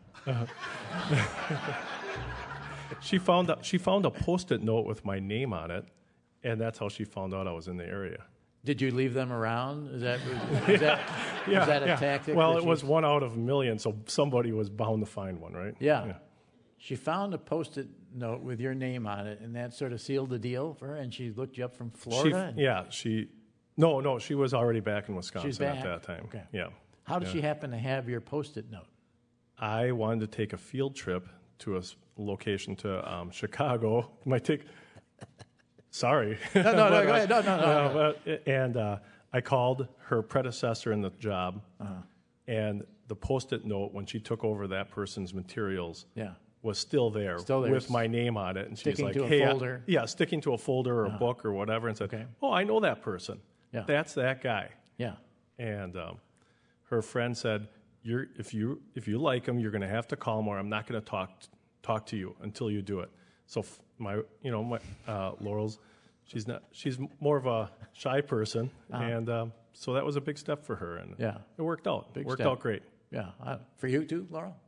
She found a Post-it note with my name on it, and that's how she found out I was in the area. Did you leave them around? Is that was that a tactic? Well, that it you- was one out of a million, so somebody was bound to find one, right? Yeah. She found a Post-it note with your name on it, and that sort of sealed the deal for her. And she looked you up from Florida. No, she was already back in Wisconsin She's back? at that time. Okay. Yeah. How did Yeah. she happen to have your Post-it note? I wanted to take a field trip to a location to Chicago. Might take. Sorry. No, go ahead. No. And I called her predecessor in the job, and the Post-it note, when she took over that person's materials, was still there with my name on it. And she's Sticking like, to a "Hey, folder? sticking to a folder or a book or whatever," and said, "Oh, I know that person. Yeah. That's that guy." Yeah. And her friend said, if you like him, you're going to have to call him, or I'm not going to talk to you until you do it. So my Laurel's, she's more of a shy person, and so that was a big step for her, and it worked out. It worked out great. Yeah, for you too, Laurel.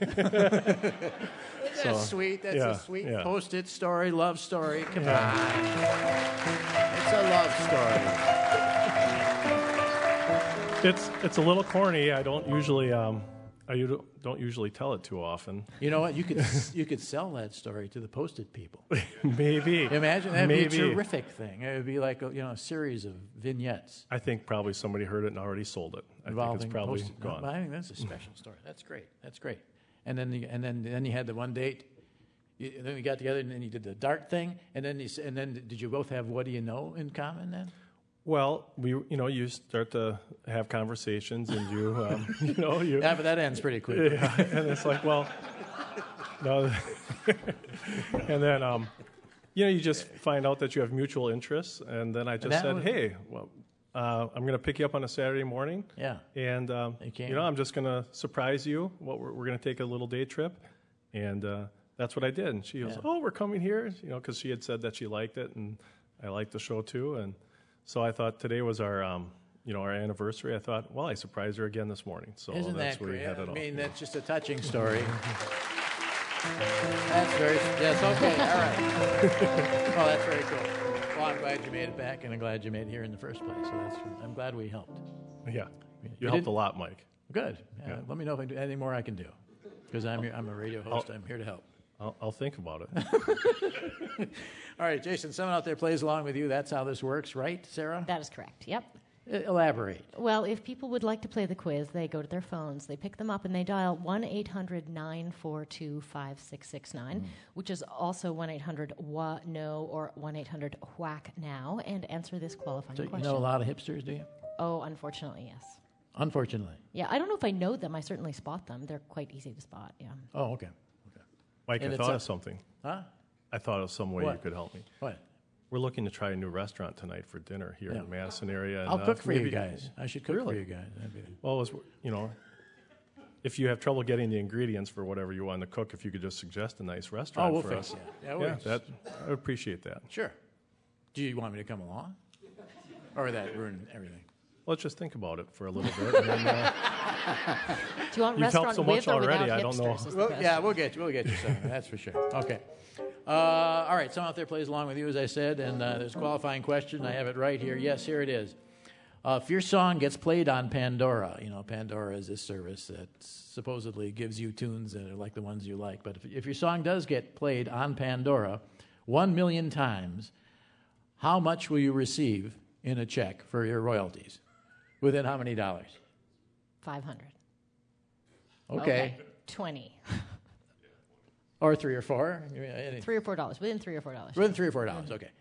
So, That's sweet. That's a sweet yeah. Post-it story, love story. Come on, it's a love story. It's a little corny. I don't usually tell it too often. You know what? You could sell that story to the Post-it people. Maybe. Imagine that'd be a terrific thing. It would be like a series of vignettes. I think probably somebody heard it and already sold it. I think it's probably Post-it. gone. No, I think that's a special story. That's great. That's great. And then you had the one date. Then we got together, and then you did the dart thing, and then did you both have what do you know in common then? Well, you start to have conversations, and you Yeah, but that ends pretty quickly. Yeah, and it's like, well, no, and then you just find out that you have mutual interests, and then I just said, hey, well, I'm going to pick you up on a Saturday morning. Yeah. And I'm just going to surprise you. We're going to take a little day trip, and that's what I did. And she was, oh, we're coming here, because she had said that she liked it, and I liked the show too, and so I thought today was our our anniversary. I thought, well, I surprised her again this morning. So Isn't that's that where great? we had it all. I mean, that's just a touching story. That's yes, okay, all right. Oh, that's very cool. Well, I'm glad you made it back, and I'm glad you made it here in the first place. So I'm glad we helped. Yeah, you helped a lot, Mike. Good. Yeah. Let me know if I can do anything more I can do, because I'm a radio host. I'm here to help. I'll think about it. All right, Jason, someone out there plays along with you. That's how this works, right, Sarah? That is correct, yep. Elaborate. Well, if people would like to play the quiz, they go to their phones, they pick them up, and they dial 1-800-942-5669, which is also 1-800-WA-NO or 1-800-WHACK-NOW, and answer this qualifying question. You know a lot of hipsters, do you? Oh, unfortunately, yes. Unfortunately. Yeah, I don't know if I know them. I certainly spot them. They're quite easy to spot, yeah. Oh, okay. Mike, I thought of something. Huh? I thought of some way What? you could help me. What? We're looking to try a new restaurant tonight for dinner here in the Madison area. I'll and, cook for you maybe- guys. I should cook Really? for you guys. That'd be- Well, if you have trouble getting the ingredients for whatever you want to cook, if you could just suggest a nice restaurant we'll for fix us. that. Yeah, we'll fix I would appreciate that. Sure. Do you want me to come along? Or would that ruin everything? Let's just think about it for a little bit. And then, Do you want you've helped restaurant so with much or already. without I don't know. hipsters is the Well, question. yeah, we'll get you something. That's for sure. Okay. All right, someone out there plays along with you, as I said, and there's a qualifying question. I have it right here. Yes, here it is. If your song gets played on Pandora, Pandora is this service that supposedly gives you tunes that are like the ones you like. But if your song does get played on Pandora 1 million times, how much will you receive in a check for your royalties? Within how many dollars? $500. Okay. 20. Or 3 or 4? $3 or $4. Within $3 or $4. Within $3 or $4, okay.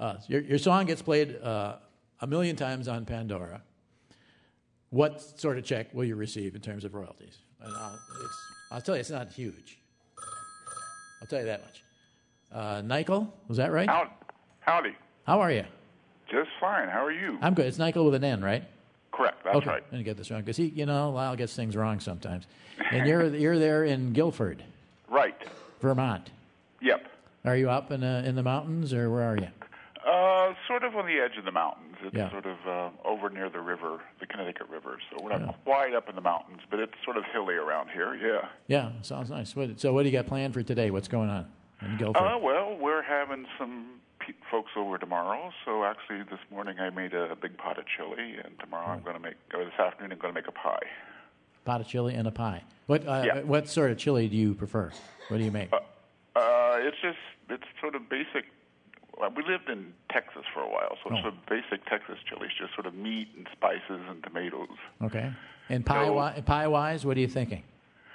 Your song gets played 1 million times on Pandora. What sort of check will you receive in terms of royalties? I'll tell you, it's not huge. I'll tell you that much. Nichol, was that right? Howdy. How are you? Just fine. How are you? I'm good. It's Nichol with an N, right? Correct. That's okay. right. I'm going to get this wrong because Lyle gets things wrong sometimes. And you're there in Guilford. Right. Vermont. Yep. Are you up in the mountains, or where are you? Sort of on the edge of the mountains. It's sort of over near the river, the Connecticut River. So we're not quite up in the mountains, but it's sort of hilly around here. Yeah. Yeah, sounds nice. So what do you got planned for today? What's going on in Guilford? Well, we're having some folks over tomorrow. So actually, this morning I made a big pot of chili, and tomorrow this afternoon I'm going to make a pie. Pot of chili and a pie. What sort of chili do you prefer? What do you make? It's sort of basic. We lived in Texas for a while, so it's sort of basic Texas chilies, just sort of meat and spices and tomatoes. Okay. And pie-wise, what are you thinking?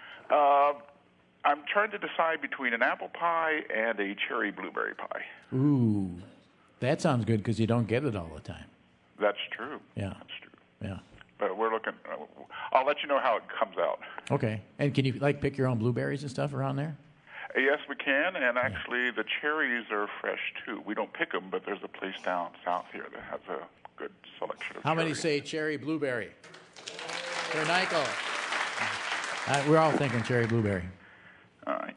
I'm trying to decide between an apple pie and a cherry blueberry pie. Ooh, that sounds good because you don't get it all the time. That's true. Yeah. That's true. Yeah. But we're looking. I'll let you know how it comes out. Okay. And can you pick your own blueberries and stuff around there? Yes, we can, and actually the cherries are fresh too. We don't pick them, but there's a place down south here that has a good selection of How many say cherry blueberry? For Nichol. We're all thinking cherry blueberry. All right.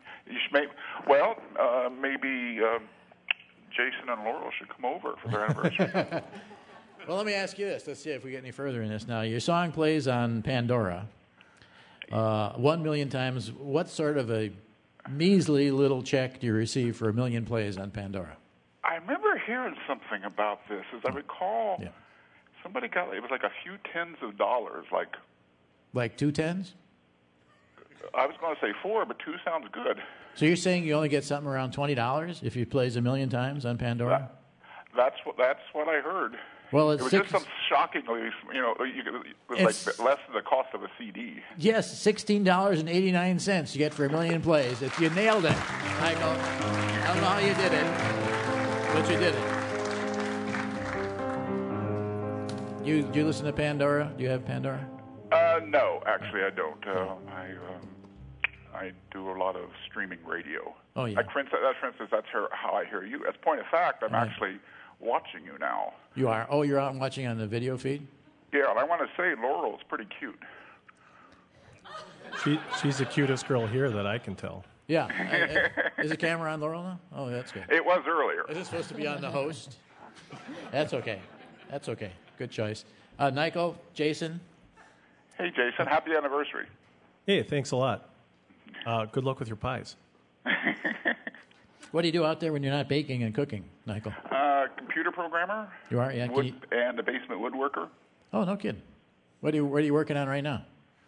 Maybe Jason and Laurel should come over for their anniversary. Well, let me ask you this. Let's see if we get any further in this now. Your song plays on Pandora 1 million times. What sort of a measly little check do you receive for 1 million plays on Pandora? I remember hearing something about this. As I recall, somebody it was like a few tens of dollars. Like 2 tens? I was going to say 4, but 2 sounds good. So you're saying you only get something around $20 if you plays 1 million times on Pandora? That's what I heard. Well, it was just some shockingly, it was like less than the cost of a CD. Yes, $16.89 you get for 1 million plays. If you nailed it, Michael. I don't know how you did it, but you did it. Do you listen to Pandora? Do you have Pandora? No, actually I don't. I do a lot of streaming radio. Oh yeah. For instance, that's how I hear you. As a point of fact, I'm actually watching you now. You are? Oh, you're out watching on the video feed? Yeah, and I want to say Laurel's pretty cute. She's the cutest girl here that I can tell. Yeah. Is the camera on Laurel now? Oh, that's good. It was earlier. Is it supposed to be on the host? That's okay. That's okay. Good choice. Nichol, Jason? Hey, Jason. Happy anniversary. Hey, thanks a lot. Good luck with your pies. What do you do out there when you're not baking and cooking, Nichol? Computer programmer. You are? Yeah. And a basement woodworker. Oh, no kidding. What are you working on right now?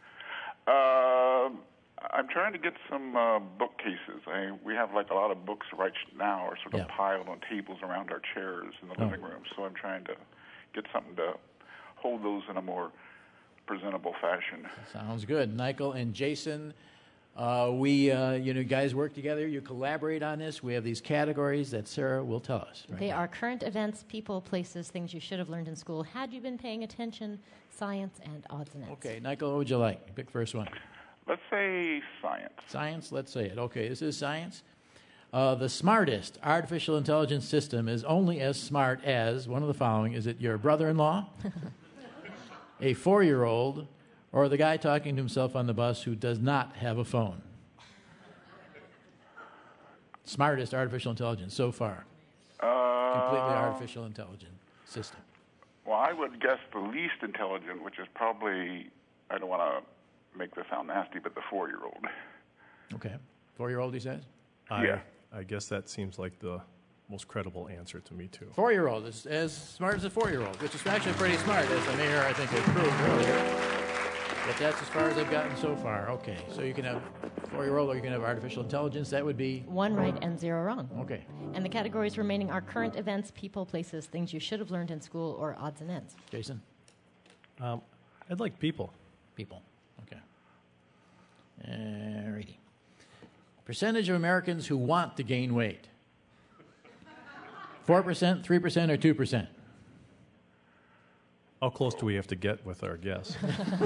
I'm trying to get some bookcases. We have a lot of books right now are sort of piled on tables around our chairs in the living room. So I'm trying to get something to hold those in a more presentable fashion. Sounds good. Nichol and Jason, we guys work together. You collaborate on this. We have these categories that Sarah will tell us. They are current events, people, places, things you should have learned in school had you been paying attention, science, and odds and ends. Okay, Nichol, what would you like? Pick first one. Let's say science. Science, let's say it. Okay, this is science. The smartest artificial intelligence system is only as smart as, one of the following, is it your brother-in-law, a 4-year-old, or the guy talking to himself on the bus who does not have a phone? Smartest artificial intelligence so far. Completely artificial intelligent system. Well, I would guess the least intelligent, which is probably, I don't want to make this sound nasty, but the 4-year-old. Okay. 4-year-old, he says? Yeah. I guess that seems like the most credible answer to me, too. 4-year-old is as smart as a 4-year-old, which is actually pretty smart, as the mayor, I think, has proved earlier. But that's as far as they've gotten so far. Okay, so you can have 4-year-old or you can have artificial intelligence. That would be 1 right and 0 wrong. Okay. And the categories remaining are current events, people, places, things you should have learned in school, or odds and ends. Jason? I'd like people. People. Okay. Alrighty. Percentage of Americans who want to gain weight. 4%, 3%, or 2%? How close do we have to get with our guess?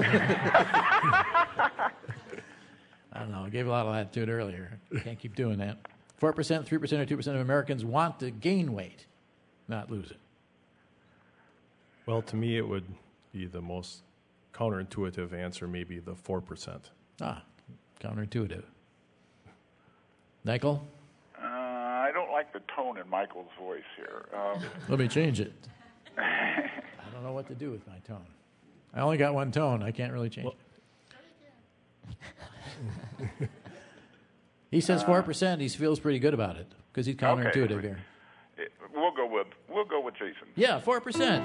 I don't know. I gave a lot of latitude earlier. Can't keep doing that. 4%, 3%, or 2% of Americans want to gain weight, not lose it. Well, to me, it would be the most counterintuitive answer, maybe the 4%. Counterintuitive. Michael? I don't like the tone in Michael's voice here. Let me change it. I don't know what to do with my tone. I only got one tone. I can't really change it. He says 4%. He feels pretty good about it because he's counterintuitive here. We'll go with Jason. Yeah, 4%.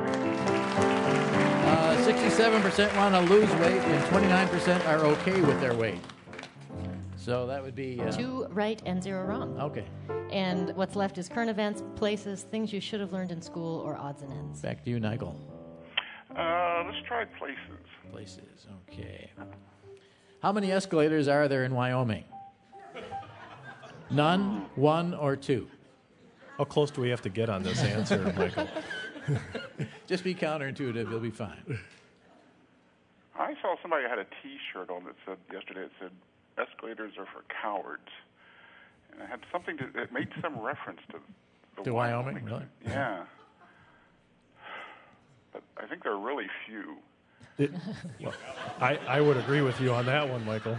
67% want to lose weight, and 29% are okay with their weight. So that would be 2 right and 0 wrong. Okay. And what's left is current events, places, things you should have learned in school, or odds and ends. Back to you, Nigel. Let's try places. Places. Okay. How many escalators are there in Wyoming? None, 1, or 2? How close do we have to get on this answer, Michael? Just be counterintuitive. You'll be fine. I saw somebody had a T-shirt on that said yesterday. It said, "Escalators are for cowards," and it had something to. It made some reference to Wyoming, really? Yeah. But I think there are really few. I would agree with you on that one, Michael.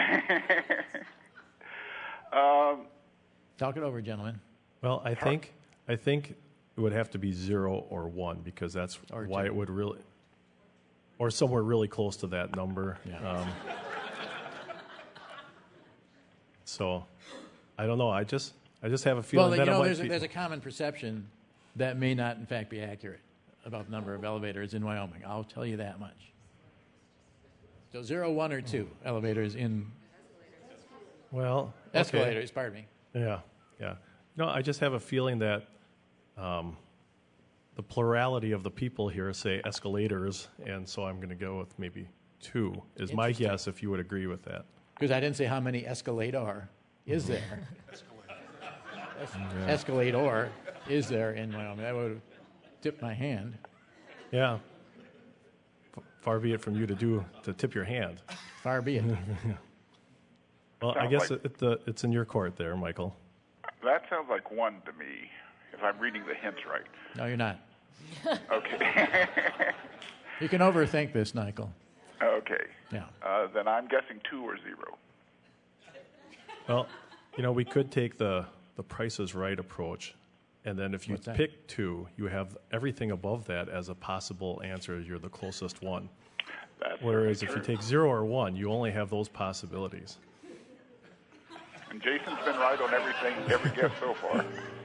Talk it over, gentlemen. Well, I think it would have to be 0 or 1 because that's why it would really, or somewhere really close to that number. Yeah. So, I don't know. I just have a feeling that there's a common perception that may not, in fact, be accurate about the number of elevators in Wyoming. I'll tell you that much. So 0, 1, or 2 elevators in. Well, escalators. Pardon me. Yeah. No, I just have a feeling that the plurality of the people here say escalators, and so I'm going to go with maybe 2 is my guess, if you would agree with that. Because I didn't say how many escalator is there. Escalator is there in Wyoming. I would have tipped my hand. Yeah. Far be it from you to tip your hand. Far be it. Well, I guess it's in your court there, Michael. That sounds like 1 to me, if I'm reading the hints right. No, you're not. Okay. You can overthink this, Nigel. Okay. Yeah. Then I'm guessing 2 or 0. Well, we could take the Price is Right approach, and then if you pick 2, you have everything above that as a possible answer. You're the closest one. Whereas if you take 0 or 1, you only have those possibilities. And Jason's been right on every guess so far.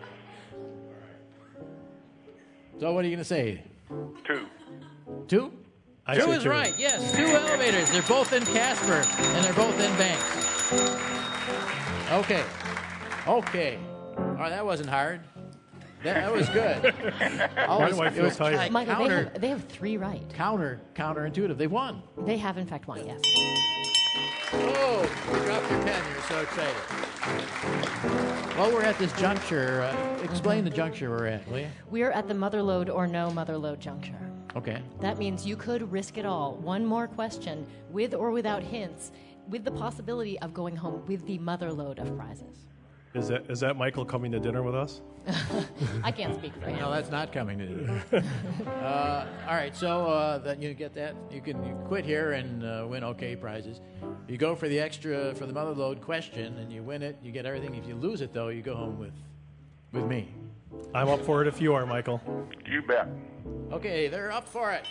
So what are you going to say? 2. 2? 2 is right. Yes, 2 elevators. They're both in Casper, and they're both in Banks. Okay. All right, that wasn't hard. That was good. Why do I feel tired? Michael, they have 3 right. Counterintuitive. They won. They have, in fact, won, yes. Oh, you dropped your pen. You're so excited. Well, we're at this juncture. Explain the juncture we're at, will you? We're at the mother lode or no mother lode juncture. Okay. That means you could risk it all. One more question, with or without hints, with the possibility of going home with the mother lode of prizes. Is that Michael coming to dinner with us? I can't speak for him. No, that's not coming to dinner. All right, so then you get that. You quit here and win okay prizes. You go for the extra, for the mother lode question, and you win it. You get everything. If you lose it, though, you go home with me. I'm up for it if you are, Michael. You bet. Okay, they're up for it.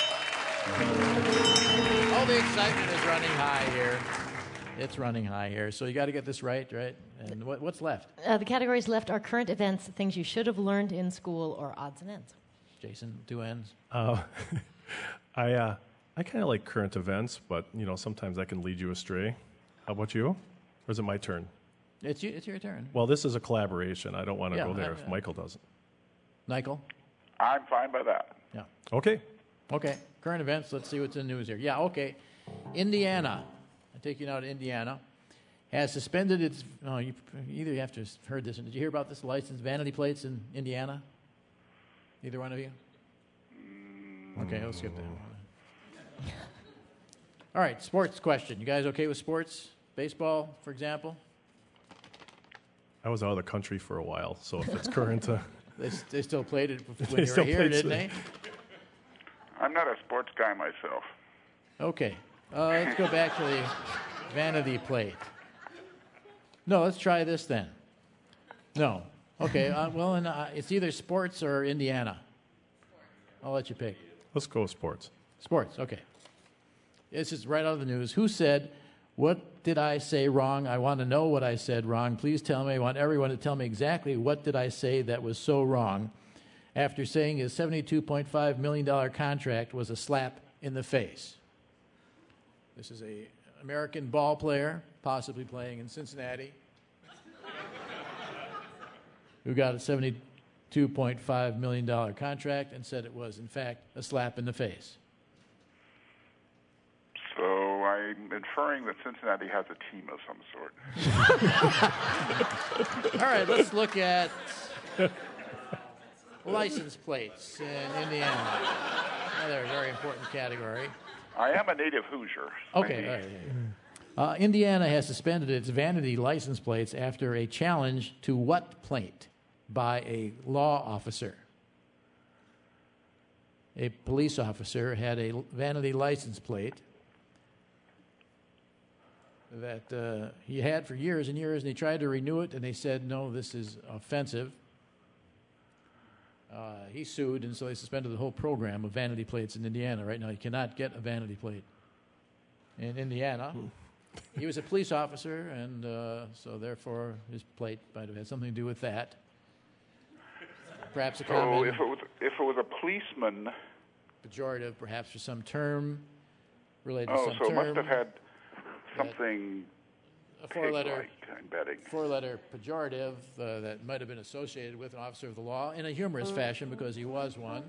All the excitement is running high here. It's running high here. So you got to get this right? And what's left? The categories left are current events, things you should have learned in school, or odds and ends. Jason, 2 ends. I kind of like current events, but sometimes that can lead you astray. How about you? Or is it my turn? It's your turn. Well, this is a collaboration. I don't want to go there if Michael doesn't. Nigel? I'm fine by that. Yeah. Okay. Current events. Let's see what's in the news here. Yeah, okay. Indiana. I take you now to Indiana. has suspended its. Oh, you either have to have heard this. Did you hear about this license vanity plates in Indiana? Either one of you? Okay, I'll skip that one. All right, sports question. You guys okay with sports? Baseball, for example? I was out of the country for a while, so if it's current... They still played it when you were here, didn't they? I'm not a sports guy myself. Okay. Let's go back to the vanity plate. No, let's try this then. No. Okay, it's either sports or Indiana. I'll let you pick. Let's go with sports. Sports, okay. This is right out of the news. Who said, "What did I say wrong? I want to know what I said wrong. Please tell me. I want everyone to tell me exactly what did I say that was so wrong," after saying his $72.5 million contract was a slap in the face. This is an American ball player, possibly playing in Cincinnati, who got a $72.5 million contract and said it was, in fact, a slap in the face. So I'm inferring that Cincinnati has a team of some sort. All right, let's look at license plates in Indiana. Another very important category. I am a native Hoosier. Okay. All right. Indiana has suspended its vanity license plates after a challenge to what plate by a law officer? A police officer had a vanity license plate that he had for years and years, and he tried to renew it, and they said, no, this is offensive. He sued, and so they suspended the whole program of vanity plates in Indiana. Right now, you cannot get a vanity plate in Indiana. He was a police officer, and so therefore his plate might have had something to do with that. Perhaps a comment. So if it was a policeman... Pejorative, perhaps, for some term related to some term. Oh, so it must have had something a four-letter, I'm betting. Four-letter pejorative that might have been associated with an officer of the law in a humorous fashion because he was one.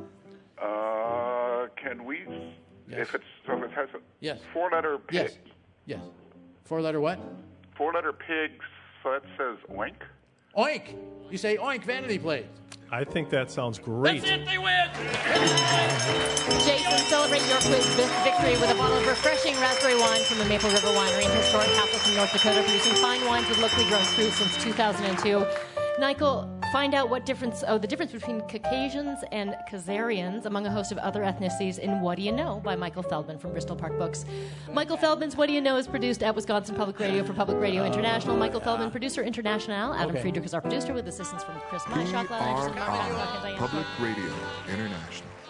Can we... Yes. If it has a yes. four-letter pig... Yes. Four-letter what? Four-letter pig, so that says oink? Oink! You say oink vanity plate. I think that sounds great. That's it, they win! Jason, celebrate your quiz victory with a bottle of refreshing raspberry wine from the Maple River Winery in historic Castleton, North Dakota, producing fine wines with locally grown fruit since 2002. Michael, find out the difference between Caucasians and Khazarians among a host of other ethnicities in What Do You Know by Michael Feldman from Bristol Park Books. Michael Feldman's What Do You Know is produced at Wisconsin Public Radio for Public Radio International. Michael Feldman, producer international. Adam Friedrich is our producer with assistance from Chris Maischockler. Public Radio International.